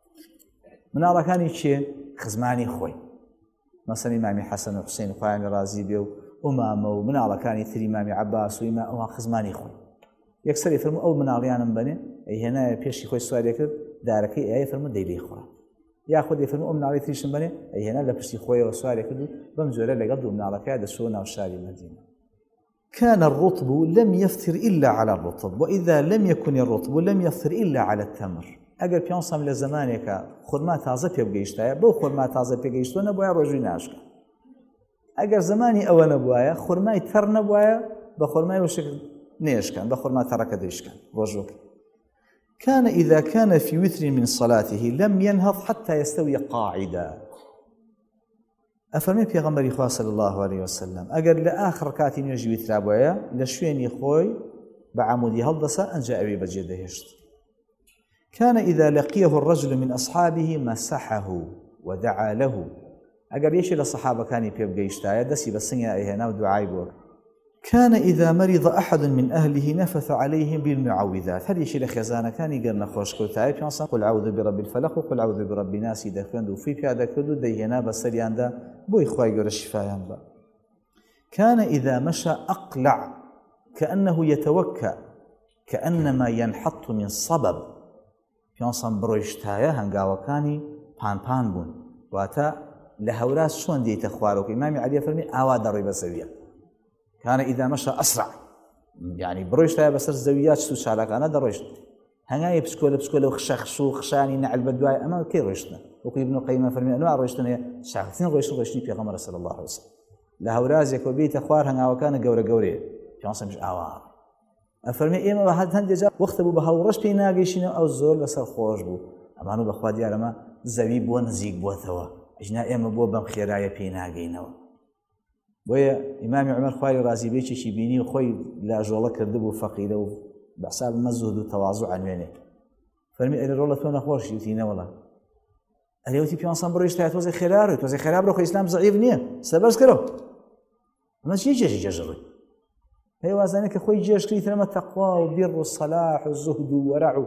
من علاكاني چيه خزماني خوي مثلا إمامي حسن وحسين وقائم رازي بيو أمامه ومن علاكاني ثري إمامي عباس وإمام خزماني خوي يكسر يفرمو أو من علايان بني أي هنا بيشي خوي سؤال يكر داركي أي يفرمو ديلي خورا ياخذ يفرمو أمن علي تريشن بني أي هنا لبشي خوي وسؤال يكر بمزوله لقدو من علاكا دسونا وشاري المدينة كان الرطب لم يفطر إلا على الرطب وإذا لم يكن الرطب لم يفطر إلا على التمر أجر بيانصم لزمانك خرما تازه بيجيشتايا بو خرما تازه بيجيشتو نبويا رجوي ناشكا أجر زماني أو نبويا خرماي تر نبويا بخرماي وشكل نيشكا بخرما ترك ديشكا رجوك كان إذا كان في وتر من صلاته لم ينهض حتى يستوي قاعدا أفرمي بيغمبري خواه صلى الله عليه وسلم أجر لآخر ركعتين يجي وتر أبويا لشويني خوي بعمودي هلدسا أن جاء أبي بجد هشت كان إذا لقيه الرجل من أصحابه مسحه ودعا له أجر يشي للصحابة كان يبقى يشتايا دسي بسنيا إيهنا ودعاي بوك كان إذا مرض أحد من أهله نفث عليهم بالمعوذات هذه شيء خزانة كان يقرن خوش كوتاي في مصر قل أعوذ برب الفلق وقل أعوذ برب الناس دخلوا في في هذا كله دينا بسريان دا بو إخوائي قرر الشفايان با كان إذا مشى أقلع كأنه يتوكى كأنما ينحط من صبب في مصر برويشتايا هنقاوكاني بان بان بون واتا لهوراس شون دي تخوارك إمامي علي فرمي آواد الربا سويا كان إذا مشى أسرع يعني برويش تايا بسر زويات سو شالك أنا درويشت هناي بسكول بسكول وخشخ شو خشاني نعل بدواي أما كي رويشتنا وكي ابن القيم فرمي أنواع رويشتنا هي شاختين رويش رويشني في غمر صلى الله عليه وسلم لهوراز يكوبيت أخوار هنا وكان جورة جورة في عصام مش أوار أفرمي إما واحد هندي جا وقت أبو بهورش بينا جيشنا أو الزول بسر خوش بو أما أنا بخوادي على ما زوي بو نزيق بو ثوا إجنا إما بو بم خيرايا بينا جينوا ويا إمام عمر خواري رازي بيشي شيبيني وخوي لا جوله كردبو فقيره بحساب مزهد وتواضع عنوانه فرمي إلى رولة وانا خوش يوتينا والله اليوتي بيان صنبرويش تاعت وزي خيرار وزي خيرار بروخ الإسلام ضعيف نيه سبرس كرو ما شي جيش ججري هي وازانك خوي جيش كريت لما التقوى والبر والصلاح والزهد والورع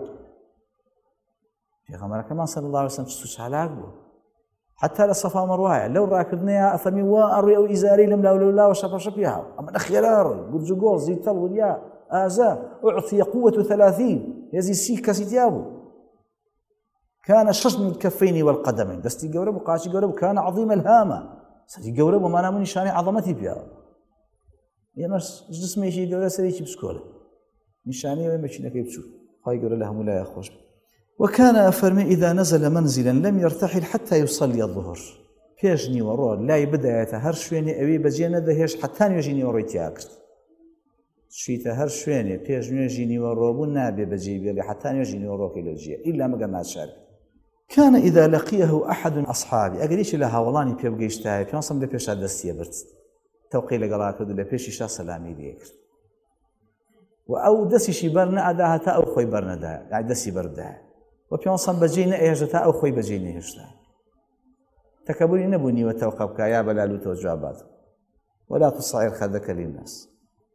في غمرة كمان صلى الله عليه وسلم تستوش علاق بو حتى للصفا مروعة لو راكبناها أفمي وأروي أو إزاري لم لا ولا لا وشفا شبيها أما الخيار برجوجول زي تل وليا آزا أعطي قوة ثلاثين يزي سي كاسيتيابو كان شش من الكفين والقدمين دستي جورب وقاشي جورب كان عظيم الهامة سدي جورب وما نام نشاني عظمتي بها يا مس جسمي شي جورب سريش بسكولة نشاني وين بتشينا كيف تشوف هاي جورب لهم لا يخرج وكان فرمي إذا نزل منزلا لم يرتحل حتى يصلي الظهر بيجني ورور لا يبدأ يتهر شويني أبي بجينا دهيش حتى يجيني ورور تياكر شي تهر شويني بيجني يجيني ورور نابي بجيبي حتى يجيني ورور كيلوجيا إلا ما قلنا شارك كان إذا لقيه أحد أصحابي أقريش لها والله بيبقيش تاعي بينصم لبيش عدستي برت توقيل قراءة كدو لبيش إشاء سلامي بيكر وأو دسي شي برنا أداها تا أو خوي برنا دا يعني دسي بردا وبينصم بجينا إيجتا أو خوي بجينا إيجتا تكبري نبني وتوقبك يا بلال وتوجابات ولا تصعر خدك للناس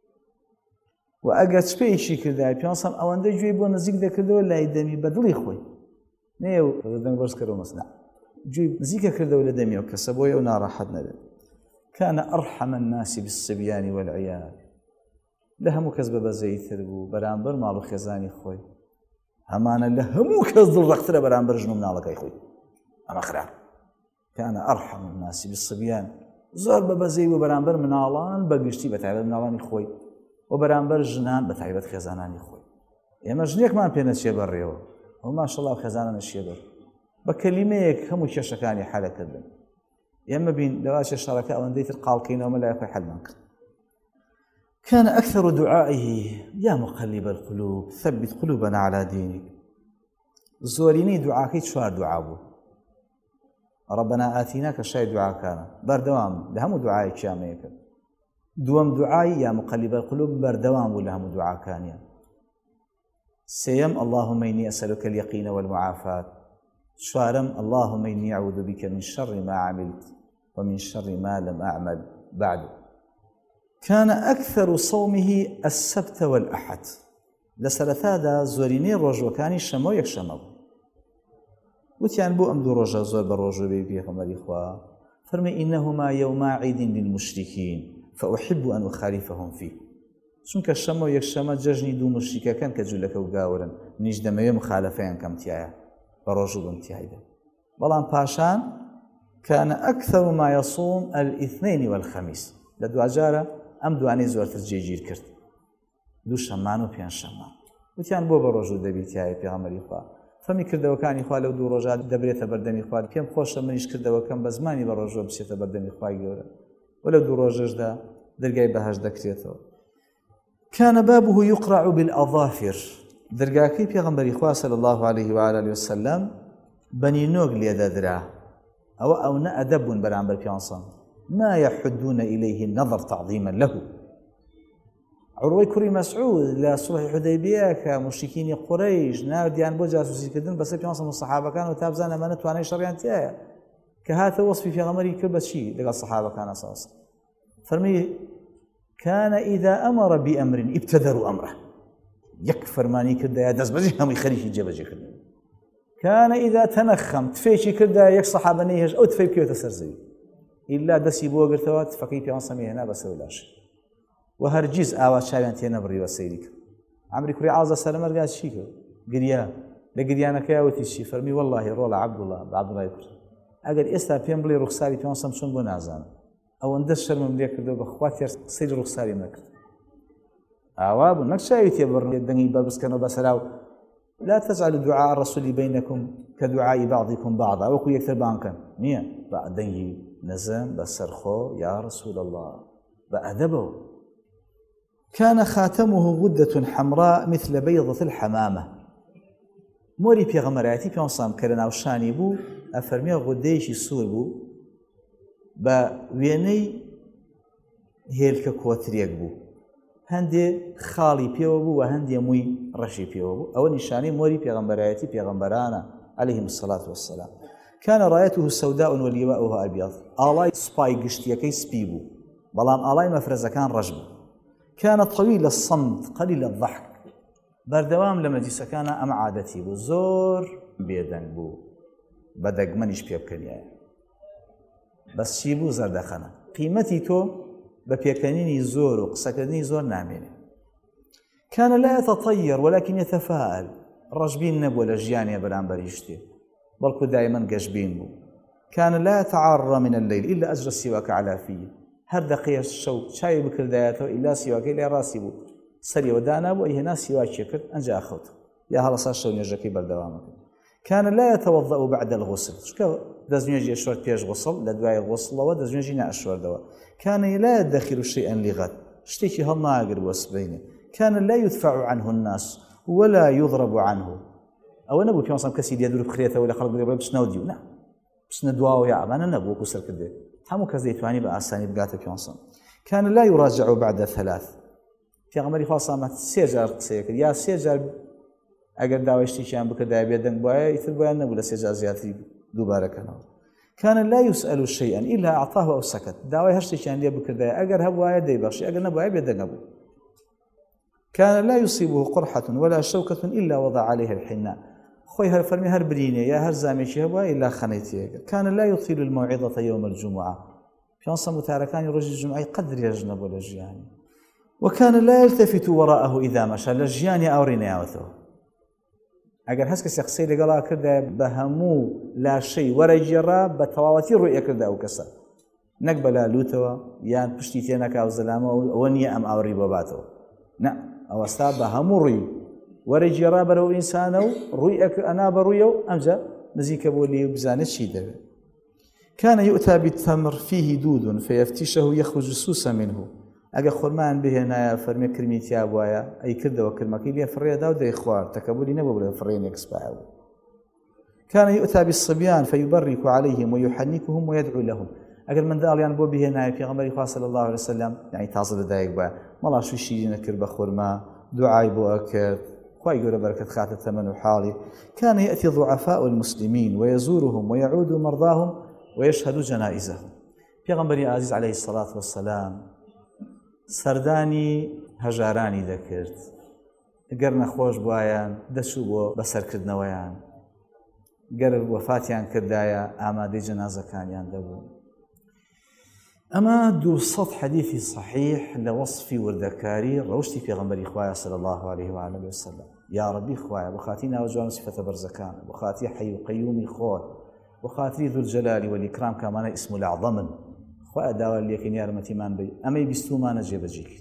وأجت شيء كذا بينصم أو عند جيبوا نزيك ذا كذا ولا يدمي بدلي خوي نيو ردن برس كرو مصنع جيب نزيك كذا ولا دمي وكسبوي ونار حدنا كان أرحم الناس بالصبيان والعيال لها مكذب بزي ثربو برامبر مالو خزاني خوي أمانة لها مكذب رختنا برامبر جنو من على خوي أما خراب كان أرحم الناس بالصبيان زور ببزي وبرامبر من علان بقشتي بتعبد من علان خوي وبرامبر جنان بتعبد خزاناني خوي يا مجنيك ما بينا شي بريو وما شاء الله خزانان الشيبر بكلميك هم كشكاني حالك كذا يا اما بين لواش الشركاء او انديه القالقين وما لا يكون حل منك كان اكثر دعائه يا مقلب القلوب ثبت قلوبنا على دينك زوريني دعاكي شوار دعابو ربنا آتيناك الشيء دعاء كان بردوام لهم دعائك شاميك دوام دعائي يا مقلب القلوب بردوام ولهم دعاء كان يعني. سيم اللهم إني أسألك اليقين والمعافاة شوارم اللهم إني أعوذ بك من شر ما عملت ومن شر ما لم أعمل بعد كان أكثر صومه السبت والأحد لسلثادا زوريني الرجو كان الشمو يكشمو وتيان بو أمدو رجا زور بالرجو بيبي خمالي إخوة فرمي إنهما يوم عيد للمشركين فأحب أن أخالفهم فيه چونکە شەمە و یەکشەمە جەژنی دوو مشریکەکان کە جوولەکە و گاورن منیش دەمەوێت مخالەفەیان کەم تایە بە ڕۆژ و بم تایدا بەڵام پاشان كان أكثر ما يصوم الاثنين والخميس لە دوجارە ئەم دوانەی زۆرتر جێگیر کرد دوو شەمان و پێنج شەمان وتیان بۆ بە ڕۆژ و دەبی تایە پێغەمبەری خوا فەرمی کردەوەکانی خوا لەو دوو ڕۆژە دەبرێتە بەردەمی خوا پێم خۆشە منیش کردەوەکەم بە زمانی بە ڕۆژۆ بچێتە بەردەمی خوای گەورە و لەو دوو ڕۆژەشدا دەرگای بەهەش دەکرێتەوە كان بابه يقرع بالأظافر درقاكي بيغمبري خواه صلى الله عليه وآله وسلم بني نوغ ليدادرا أو أو نأدب برعنبر بيانصان ما يحدون إليه النظر تعظيما له عروي كري مسعود لا صلح حديبية كمشركين قريش نارديان بو جاسوسي كدن بس بيانصان الصحابة كانوا تابزان أمانة واني شريان تيايا كهذا وصفي في غمري كبت شيء لقى الصحابة كان أساسا فرمي كان إذا أمر بأمر ابتدروا أمره يك فرماني كردا يا دز بجي هم يخليش جبجي كردا كان إذا تنخم تفيشي كردا يك صحابة نيهج أو تفي بكيو تسرزي إلا دسي بو قرتوات فكي بيان سمي هنا بس ولاش وهرجيز آوات شاويان تينا بري وسيريك عمري كري عاوز السلام رجعت شيكو قريا لقريانا كياوتي الشي فرمي والله رولا عبد الله عبد الله يكر أجل إستا بيان بلي رخصاري بيان سمشون بو نازان أو اندس شرم مليا كردو بخواتي سير رخصاري منكرد أواب نكشايتي بر الدنيا بس كانوا بسراو لا تجعلوا دعاء الرسول بينكم كدعاء بعضكم بعضا وكو يكثر بانكم نية بعدني نزم بسرخو يا رسول الله بأدبه كان خاتمه غدة حمراء مثل بيضة الحمامة موري بيغمراتي بيونصام كرنا وشاني بو أفرمي غديشي سور بو بويني هيلك كواتريك بو هەندێ خاڵی پێوە بوو و هەندێ مووی ڕەشی پێوە بوو ئەوە نیشانەی مۆری پێغەمبەرایەتی پێغەمبەرانە عەلەیهیم السەڵات وەسسەلام كان رايته سوداء ولواؤها أبيض ئاڵای سوپای گشتیەکەی سپی بوو بەڵام ئاڵای مەفرەزەکان ڕەش بوو كان طويل الصمت قليل الضحك بەردەوام لە مەجلیسەکانە ئەم عادەتی بوو زۆر بێدەنگ بوو بە دەگمەنیش پێ بکەنیایە بەس چی بوو زەردەخەنە قیمەتی تۆ بپيكنيني زور وقسكني زور نامين كان لا يتطير ولكن يتفاءل رجبين نبو لجياني بلان بريشتي بلكو دائما قجبين بو كان لا يتعرى من الليل إلا أجر السواك على فيه هر دقيقة الشوق شاي بكر داياته إلا سواك إلا راسي بو سري ودانا بو أيه ناس سواك شكر أنجا أخوته يا هلا صار شو نجاكي بردوامك كان لا يتوضأ بعد الغسل شكو دزنيجي أشوار بيش غسل لدواي الغسل ودزنيجي نا أشوار دوا كان لا يدخر شيئا لغد اشتكي هالناقر وسبينه كان لا يدفع عنه الناس ولا يضرب عنه أو نبو كما صام كسيد يدور بخريته ولا خلق بيقول بس نوديو لا بس ندواو يا أنا نبو كسر كده همو كزيتواني بأساني بقاته كما صام كان لا يراجع بعد ثلاث في غمري خاصة سيجار قصيك يا سيجار أجر داوشتي شان بكذا بيدن باي يثبوا أنه ولا سيجار زيادتي دوباره كنا كان لا يسأل شيئا إلا أعطاه أو سكت داوي هشتي شان ليه بكذا أجر هبوا يدي بخشي أجر نبوا بيدن أبو كان لا يصيبه قرحة ولا شوكة إلا وضع عليها الحناء خوي هالفرمي هالبريني يا هالزامي شهبوا إلا خنيتي كان لا يطيل الموعظة يوم الجمعة في أنصى متاركان رجل الجمعة قدر يجنب لجياني وكان لا يلتفت وراءه إذا مشى لجياني أو رناوته ئەگەر هەست کەسێ قسەی لەگەڵا کردە بە هەموو لاشەی وەرەگێڕا بە تەواوەتی ڕووی ئەکردە ئەو کەسە نەک بە لالووتەوە یان پشتی تێ نەکا و زەلامەوە ئەوە نییە ئەم ئاوەڕی بۆ باتەوە نە ئەوەستا بە هەموو ڕووی وەرەگێڕا بەرەو ئینسانە و ڕووی ئەنا بە ڕوویە و ئەمجا نزیکە بۆ لێ بزانێت چی دەبێت كان يؤتى بالتمر فيه دود فيفتشه يخرج سوسا منه ئەگە خۆرمان بهێنایە فەرمێ کرمیتیا بواە ئەی کردەوە کرمەکەی لێ فڕێدا و دەی خوارد تەکەبوری نەبوو بڵێ فڕێنێک سپایە بوو كان يؤتى بالصبيان فيبرك عليهم ويحنكهم ويدعو لهم ئەگەر منداڵیان بۆ بهێنایە پێغەمبەری خوا صلی الله عليه وسلم یعنی تازە لەدایک بووە مەڵا شووی شیرینە کرد بە خۆرما دوعای بۆ ئەکرد خوای گەورە بەرەکەت خاتە تەمەن و حاڵی كان يأتي ضعفاء المسلمين ويزورهم ويعود مرضاهم ويشهد جنائزهم پێغەمبەری عزیز عليه الصلاة والسلام سەردانی هەژارانی دەکرد گەر نەخۆش بوایان دەچوو بۆ بەسەرکردنەوەیان گەر وەفاتیان کردایە ئامادەی جەنازەکانیان دەبوو ئەمە دووسەد حەدیثی صحیح لە وەصفی وردەکاری ڕەوشتی پێغەمبەری خوایە صلی الله عليه وآله وسلم یا ڕەبی خوایە بە خاتی ناوەجوان سیفەتە بەرزەکان بە خاتی حەی و قەیومی خۆت بە خاتی ذوالجەلالی وەلیکرام کامانە ئیسم الأعظەمن خوای داوا لێکن یارمەتیمان بی ئەمەی بیستومانە جێبەجێ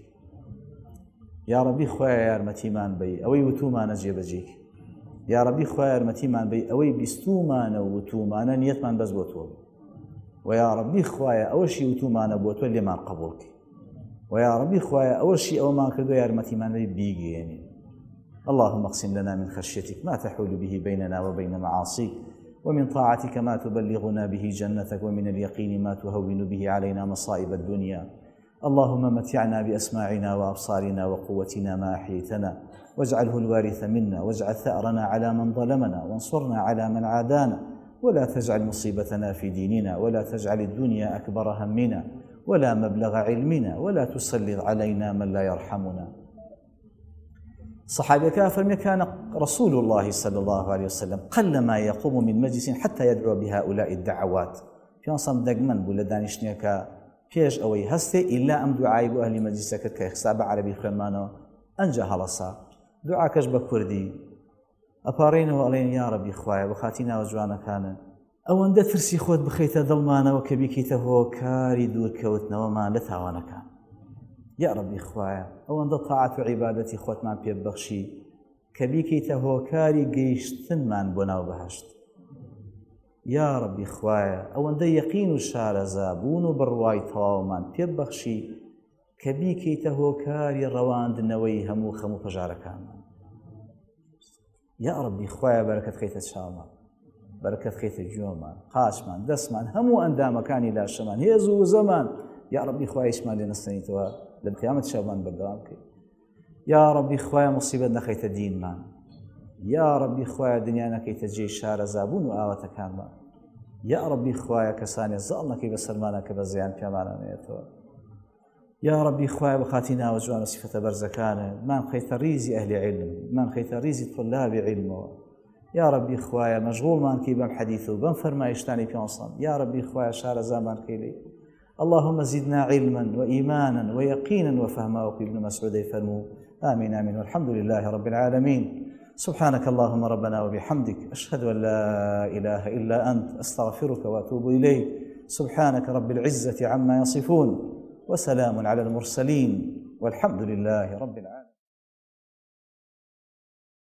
یا ڕەبی خوای یارمەتیمان بی ئەوەی وتومانە جێبەجێ یا ڕەبی خوای یارمەتیمان بی ئەوەی بیستومانە و وتومانە نیەتمان بەس بۆ تۆ و یا ڕەبی خوایە ئەوەشی وتومانە بۆ تۆ لێمان قبوڵکەی و یا ڕەبی خوایە ئەوەشی ئەوەمان کردو یارمەتیمان بی بیگەێنی اللهم اقسم لنا من خشيتك ما تحول به بيننا وبين معاصيك ومن طاعتك ما تبلغنا به جنتك ومن اليقين ما تهون به علينا مصائب الدنيا اللهم متعنا بأسماعنا وأبصارنا وقوتنا ما أحييتنا واجعله الوارث منا واجعل ثأرنا على من ظلمنا وانصرنا على من عادانا ولا تجعل مصيبتنا في ديننا ولا تجعل الدنيا أكبر همنا ولا مبلغ علمنا ولا تسلط علينا من لا يرحمنا. صحابي كافر كان رسول الله صلى الله عليه وسلم قلما يقوم من مجلس حتى يدعو بهؤلاء الدعوات في أصلا دقمن بولا دانشنيكا بيش أوي هستي إلا أم دعاي بو أهل مجلسك كيخساب عربي خرمانو أنجا هلصا دعا كجب كردي أبارين وألين يا ربي خوايا بخاتينا وجوانا كان أو أن ترسي خود بخيت ظلمانا وكبيكيته هو كاري دور كوتنا وما لثاوانا كان يا ربي خوايا أو أن طاعة عبادتي خوتمان بيبخشي كبيكيته هو كاري قيشتن من بنا وبهشت يا ربي خوايا أو أن يقين الشار زابون برواي طواومان بيبخشي كبيكيته هو كاري روان دنوي همو خمو فجاركان يا ربي خوايا بركة خيت الشامان بركة خيت الجومان قاشمان دسمان همو أندام كاني لا شمان هيزو زمان يا ربي خوايا إشمالي نستنيتوا للقيامة شابان بردوامك يا ربي خوايا مصيبة نخيت الدين مان يا ربي خوايا دنيانا كي تجي شار زابون وآوة كان يا ربي خوايا كساني زالنا كي بسلمانا كبزيان كمانا نيتوا يا ربي خوايا بخاتينا وجوانا صفة برزكانا ما نخيت ريزي أهل علم ما نخيت ريزي طلاب علم يا ربي خوايا مشغول مان كي بم حديثه بم فرمايشتاني في أصلا يا ربي خوايا شار زمان كيلي اللهم زدنا علما وإيمانا ويقينا وفهما وقيل ابن مسعود يفرموا آمين آمين والحمد لله رب العالمين. سبحانك اللهم ربنا وبحمدك أشهد أن لا إله إلا أنت أستغفرك وأتوب إليك. سبحانك رب العزة عما يصفون وسلام على المرسلين والحمد لله رب العالمين.